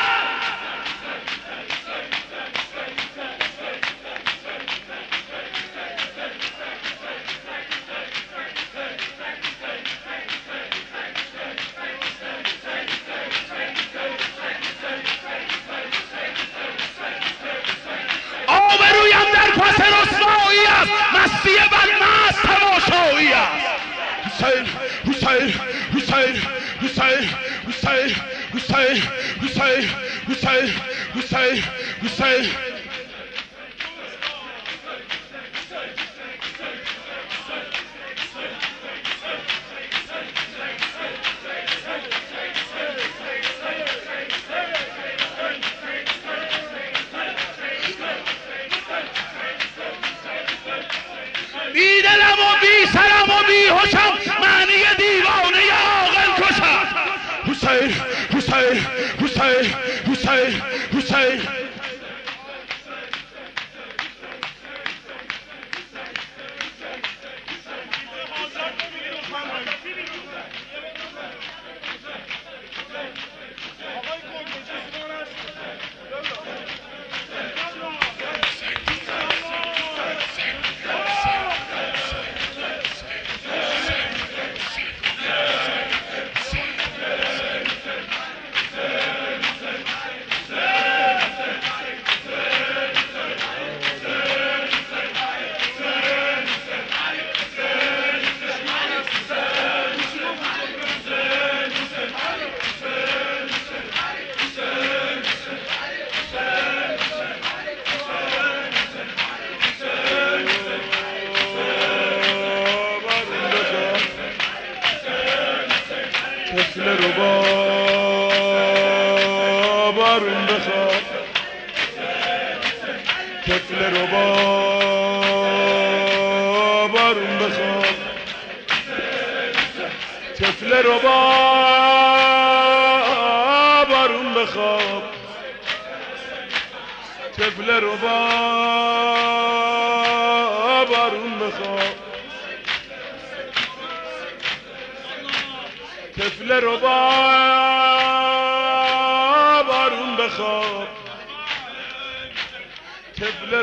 مستی بدمست تماشایی است حسین حسین حسین حسین حسین حسین حسین حسین حسین حسین بی دلم و بی سرم و بی هوشم معنی دیوانه عاقل کشم حسین حسین حسین حسین حسین طفل رباب آروم بخواب طفل رباب آروم بخواب طفل رباب آروم بخواب طفل رباب آروم بخواب طفل رباب آروم بخواب طفل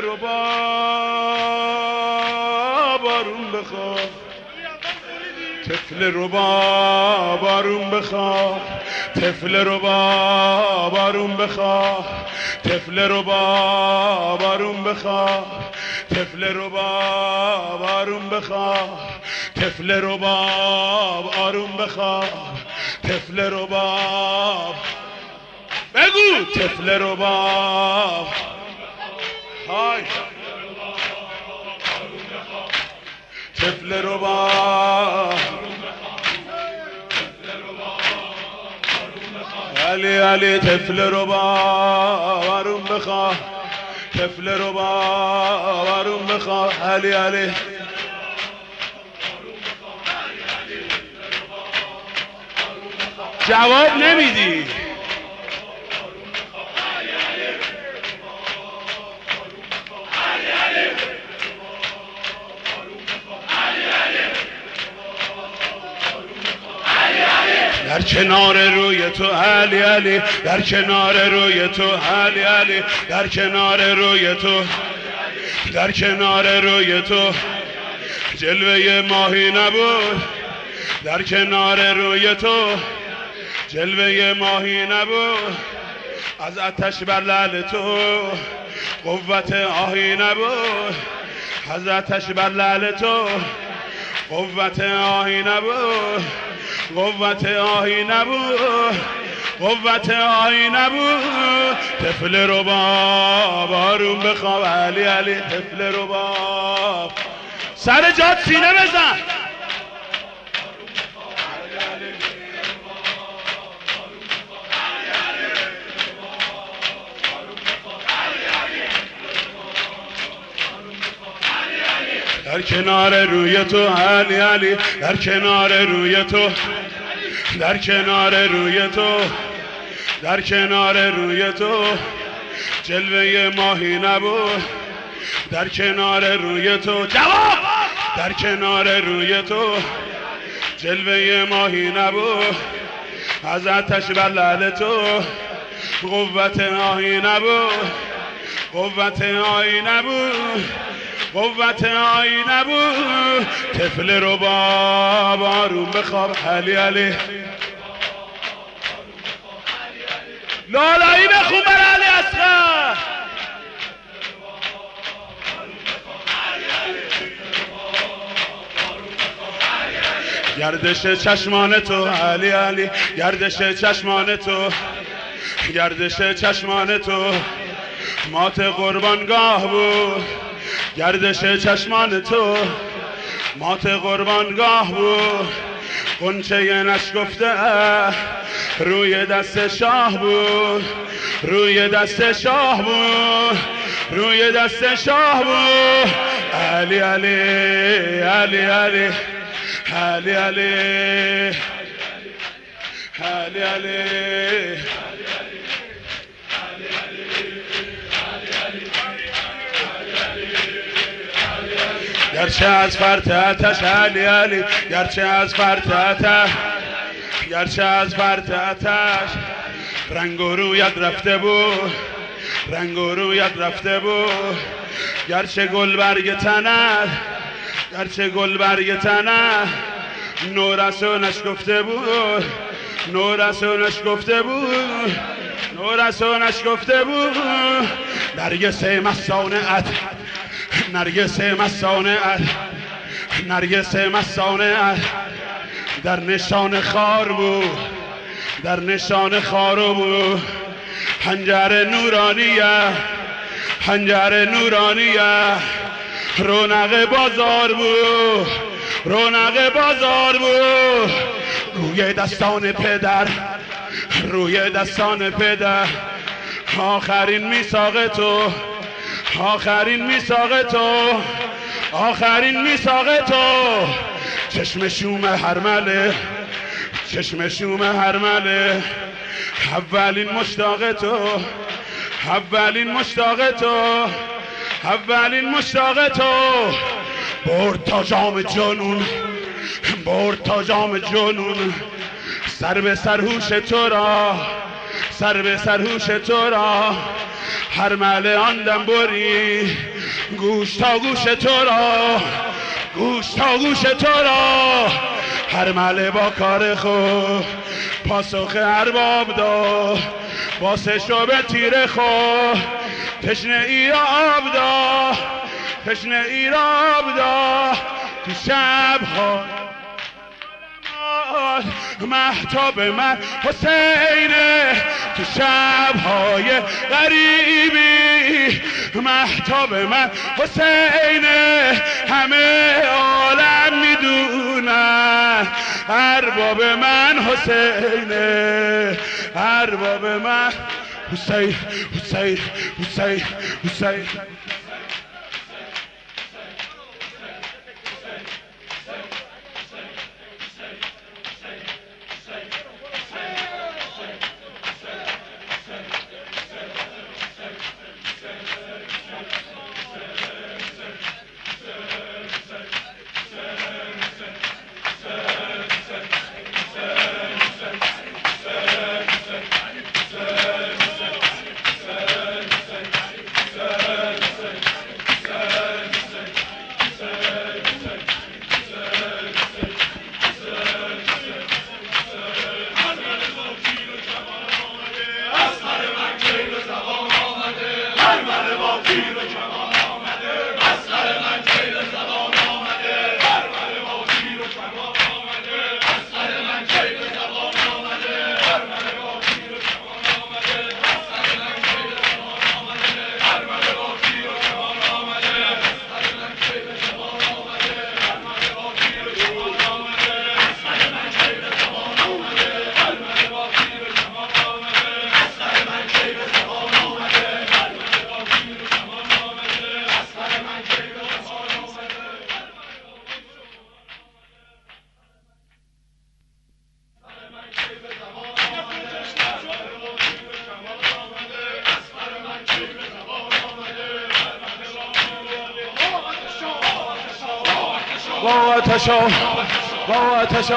رباب آروم بخواب طفل رباب آروم بخواب طفل رباب آروم بخواب طفل رباب آروم بخواب طفل رباب آروم بخواب طفل رباب آروم بخواب طفل رباب بگو طفل رباب های طفل رباب علی علی طفل رباب آروم بخواب طفل رباب آروم بخواب علی علی جواب نمیدی در کنار روی تو علی علی در کنار روی تو علی علی در کنار روی تو در کنار روی تو جلوه ماهی نبود در کنار روی تو جلوه ماهی نبود از آتش بر لعل تو قوت آهی نبود از آتش بر لعل تو قوت آهی نبود قوت آهی نبود قوت آهی نبود طفل رباب آروم بخواب علی علی طفل رباب سر جات سینه بزن در کنار روی تو علی علی در کنار روی تو در کنار روی تو در کنار روی تو جلوه ماهی نبود در کنار روی تو جواب در کنار روی تو جلوه ماهی نبود از آتش بر لعل تو قوت آهی نبود قوت آهی نبود قوت آهی نبود طفل رباب آروم بخواب علی علی لالایی بخون بر علی اصغر گردش چشمان تو علی علی گردش چشمان تو گردش چشمان تو مات قربانگاه بود گردش چشمان تو مات قربانگاه بود غنچه نشکفته روی دست شاه بود روی دست شاه بود روی دست شاه بود علی علی علی علی علی علی علی علی گرچه از فرط آتش علی علی گرچه از فرط آتش گرچه از فرط آتش رنگ و رویت رفته بود رنگ و رویت رفته بود گرچه گل برگ تنت گرچه گل برگ تنت نور از و نشکفته بود نور از و نشکفته بود نور از و نشکفته بود نرگس مستانه‌ات نرگس مستانه‌ات نرگس مستانه‌ات در نشان خار بود در نشان خار بود حنجر نورانیه حنجر نورانیه رونق بازار بود رونق بازار بود روی دستان پدر روی دستان پدر آخرین میثاق تو آخرین میثاق تو آخرین میثاق تو چشم شوم هرمله چشم شوم هرمله اولین مشتاق تو اولین مشتاق تو اولین مشتاق تو برد تا جام جنون برد تا جام جنون سر به سر هوش تو را، سر به سر هوش تو را، هر مله آن دم بری، گوش تا گوش تو را، گوش تا گوش تو را، هر مله با کار خود پاسخ ارباب داد، باسش رو به تیر خود تشنه ای را آب داد، تشنه ای را آب داد. تو شب‌ها مهتاب من حسینه، تو شب‌های غریبی مهتاب من حسینه، همه عالم میدونن ارباب من حسینه، ارباب من حسین حسین حسین حسین. آتشو با آتشو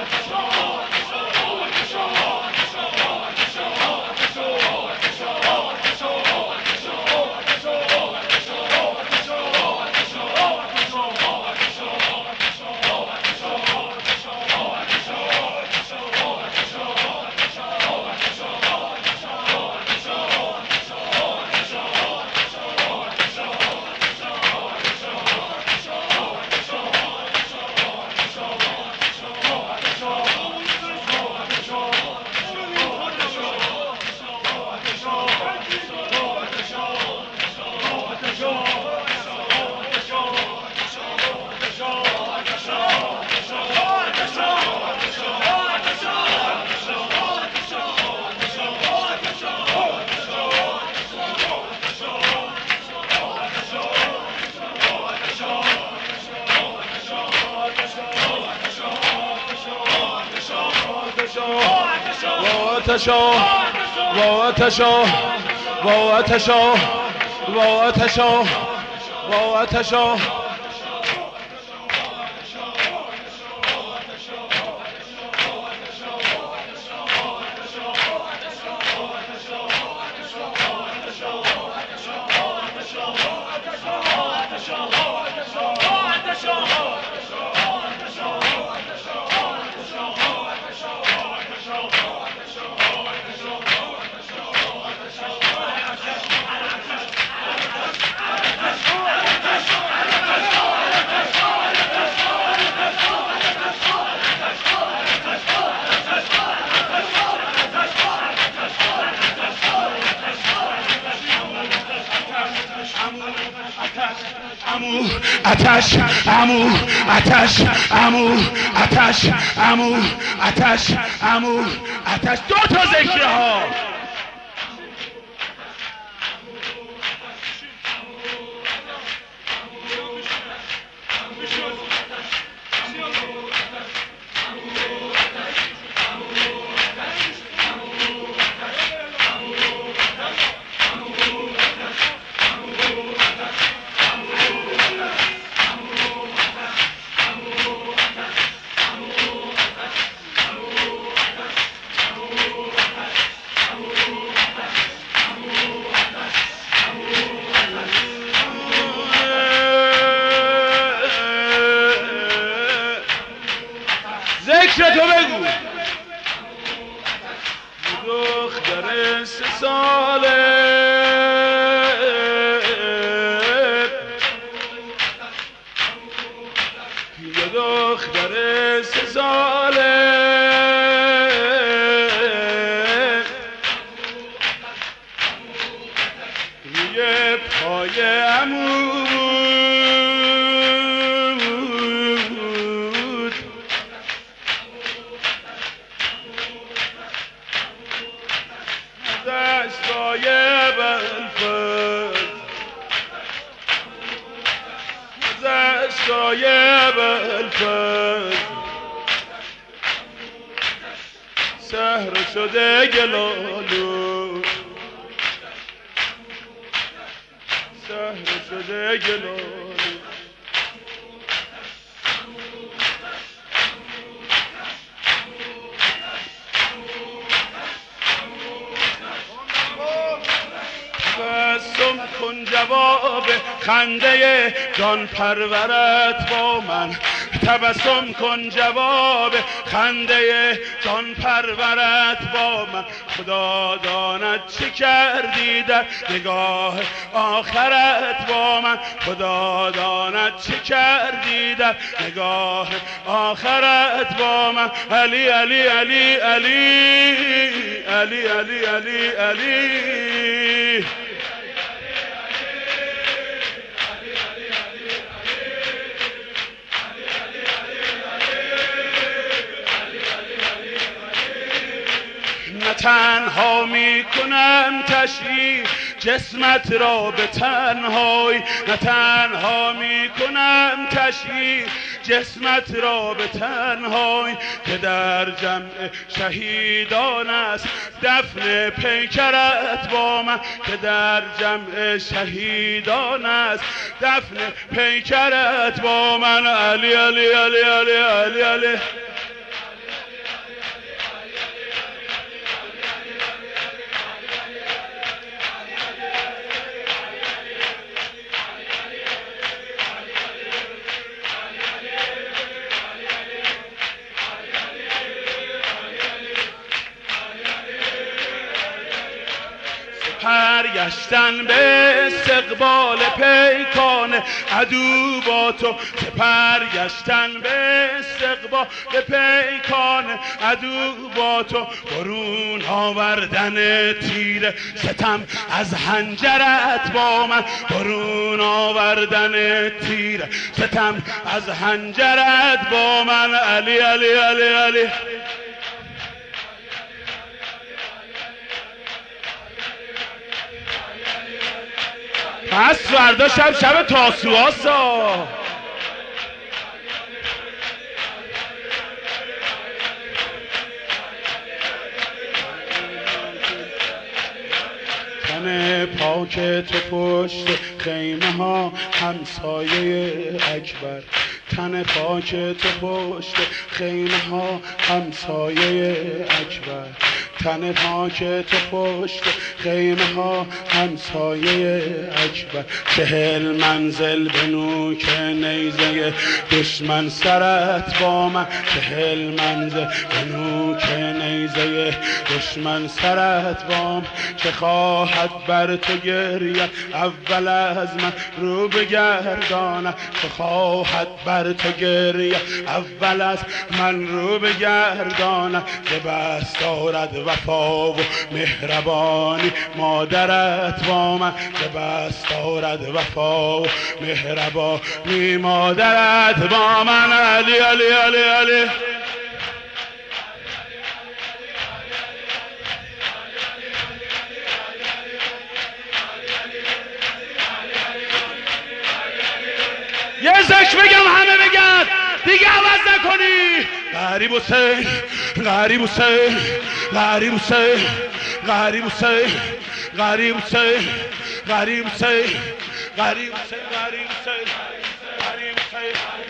آتش عمو آتش عمو آتش عمو آتش عمو آتش. دو تا ذکر ها دختر 3 ساله یه دختر 3 ساله روی پای عمو بود دستای بلفت دستای بلفت سهر شده گلالو سهر شده گلالو تبسم کن جواب خنده جان پرورت با من تبسم کن جواب خنده جان پرورت با من خدا داند چه کردی در نگاه آخرت با من خدا داند چه کردی در نگاه آخرت با من علی علی علی علی علی علی علی علی نه تنها می کنم تشریح جسمت را به تنهایی نه تنها می کنم تشریح جسمت را به تنهایی که در جمع شهیدان است دفن پیکرت با من که در جمع شهیدان است دفن پیکرت با من علی علی علی علی علی علی برگشتن به استقبال پیکان عدو با تو برگشتن به استقبال پیکان عدو با تو برون آوردن تیر ستم از حنجرت با من برون آوردن تیر ستم از حنجرت با من علی علی علی علی پس فردا شب تاسوعاسا تن پاک تو پشت خیمه ها همسایه اکبر تن پاک تو پشت خیمه ها همسایه اکبر تن پاک تو پشت خیمه ها همسایه اکبر 40 منزل به نوک نیزه دشمن سرت با من 40 منزل به نوک نیزه دشمن سرت با من چه خواهد بر تو گریه اول از من رو بگردانم چه خواهد بر تو گریه اول از من رو بگردانم ز بس دارد وفا و مهربانی مادرت با من ز بس دارد وفا و مهربانی مادرت با من علی علی علی علی یه ذکر بگم همه بگن دیگه عوض نکنی غریب حسین غریب حسین غریب حسین غریب حسین غریب حسین غریب حسین غریب حسین غریب حسین غریب حسین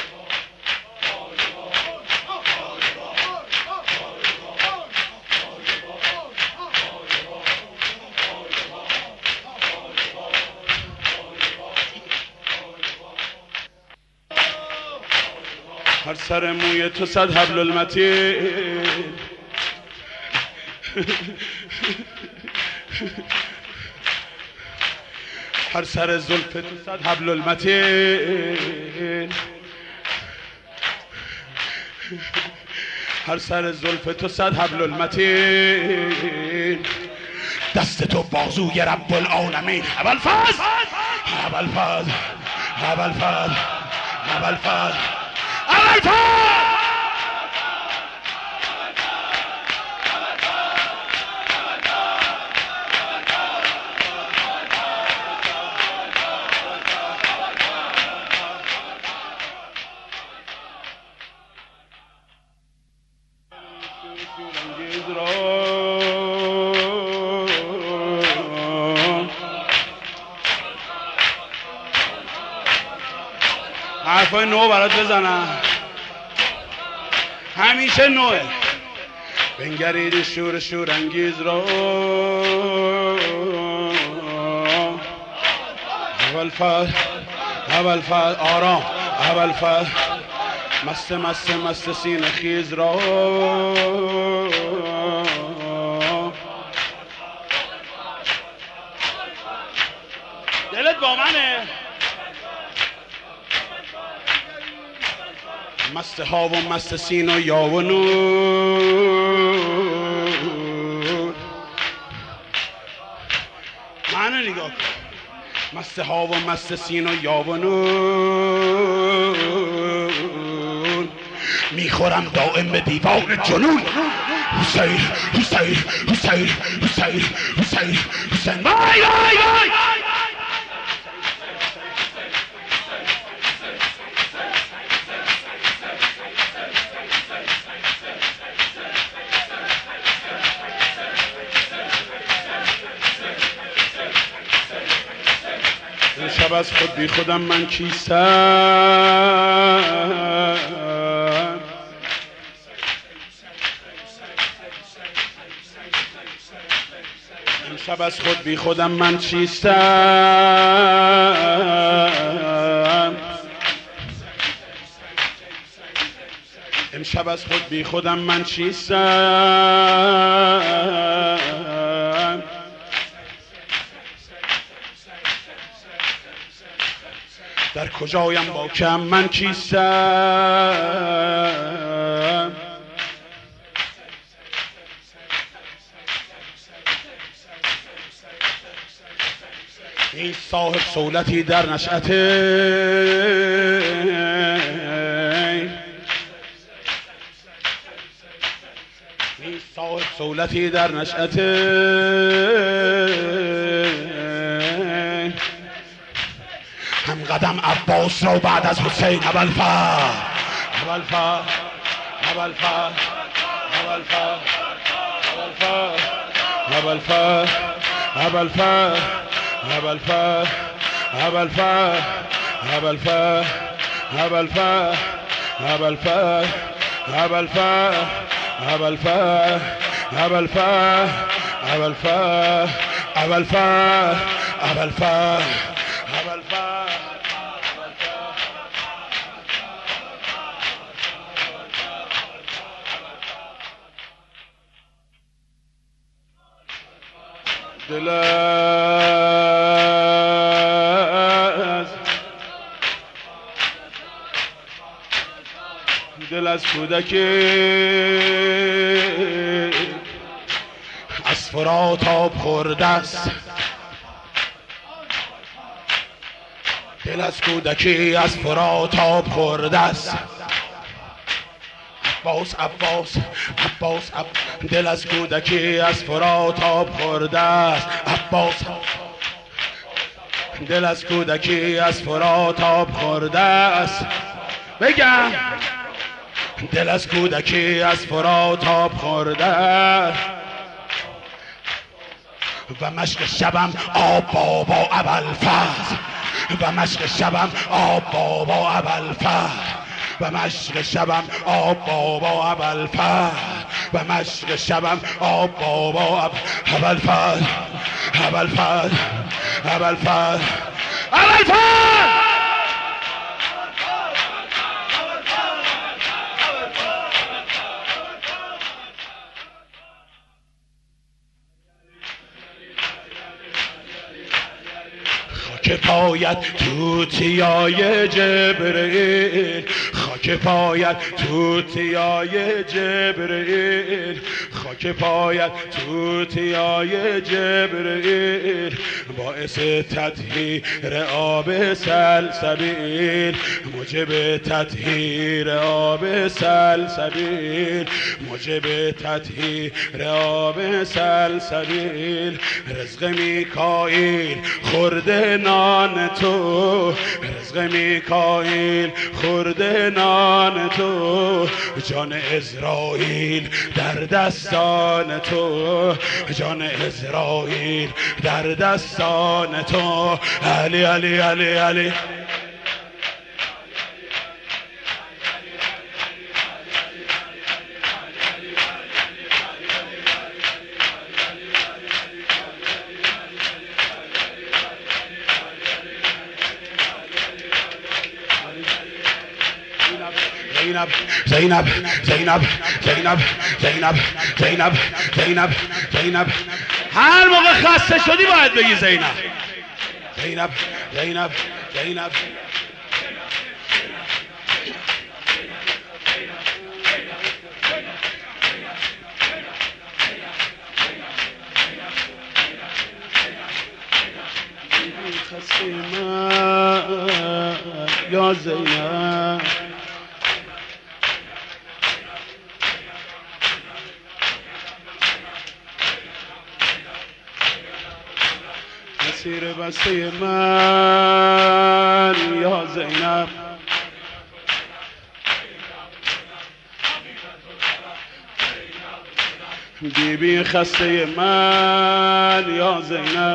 هر سر موی تو صد حبل المتین هر سر زلف تو صد حبل المتین هر سر زلف تو صد حبل المتین دست تو بازوی رب العالمین ابوالفضل ابوالفضل ابوالفضل ابوالفضل ابوالفضل حرفای نو برات بزنم همیشه نوه بنگرید شور شور انگیز را ابوالفضل ابوالفضل آرام ابوالفضل مست مست مست سینه خیز را دلت با منه مست ها و مست سین و یا و نور منو نگاه کن مست ها و مست سین و یا و نور میخورم دائم به دیوان جنون حسین حسین حسین حسین حسین حسین وای وای وای شب از خود بی خودم من کیستم امشب از خود بی خودم من چیستم امشب از خود بی خودم من چیستم در کجایم با کم من کیستم نیست صاحب صولتی در نشأت نیست صاحب صولتی در نشأت هم قدم عباس را بعد از حسین ابوالفضل ابوالفضل ابوالفضل ابوالفضل ابوالفضل ابوالفضل ابوالفضل ابوالفضل ابوالفضل ابوالفضل ابوالفضل ابوالفضل ابوالفضل ابوالفضل ابوالفضل ابوالفضل دل از کودکی از فرات آب خورده است دل از کودکی از فرات آب خورده است عباس عباس عباس دل از کودکی از فرات آب خورده است عباس دل از کودکی از فرات آب خورده است بگم دل از کودکی از فرات آب خورده است و مشک شبم آب بابا ابوالفضل و مشک شبم آب بابا ابوالفضل و مشک شبم آب بابا ابوالفضل و مشک شبم آب بابا ابوالفضل ابوالفضل ابوالفضل ابوالفضل پایت توتیای جبرئیل، خاک پایت توتیای جبرئیل، خاک پایت توتیای جبرئیل، باعث تطهیر آب سلسبیل، موجب تطهیر آب سلسبیل، موجب تطهیر آب سلسبیل. رزق میکائیل خورده نان تو، رزق میکائیل خورده نان تو، جان عزرائیل در دستان تو، جان عزرائیل در دستان تو. علی علی علی علی زینب زینب زینب زینب زینب زینب زینب زینب، هر موقع خسته شدی باید بگی زینب زینب زینب زینب. خسته من یا زینب، مسیر بسته من یا زینب، بیبی خسته من یا زینب،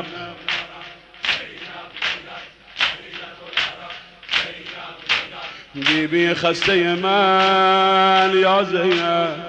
بیبی خسته من یا زینب.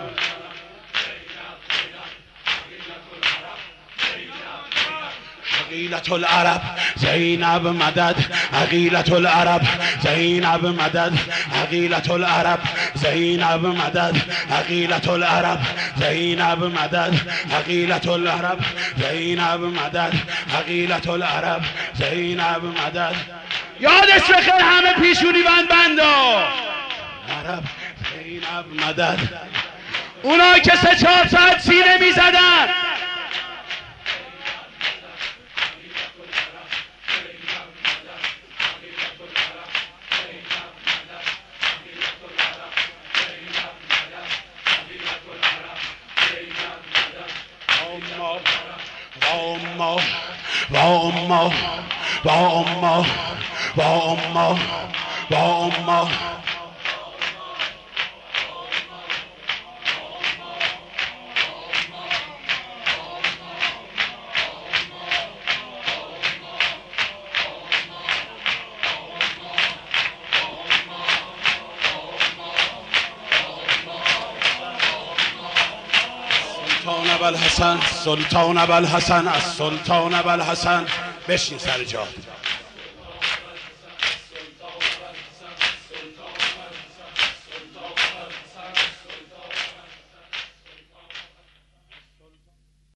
عقیلة العرب زینب مدد، عقیلة العرب زینب مدد، عقیلة العرب زینب مدد، عقیلة العرب زینب مدد، عقیلة العرب زینب مدد، عقیلة العرب زینب مدد. یادش بخیر همه پیشونی بندا، عرب زینب مدد. اونایی که 3-4 ساعت سینه می زدن، با امه با امه با امه با امه. سلطان ابوالحسن، سلطان ابوالحسن، از سلطان ابوالحسن. بشین سر جات.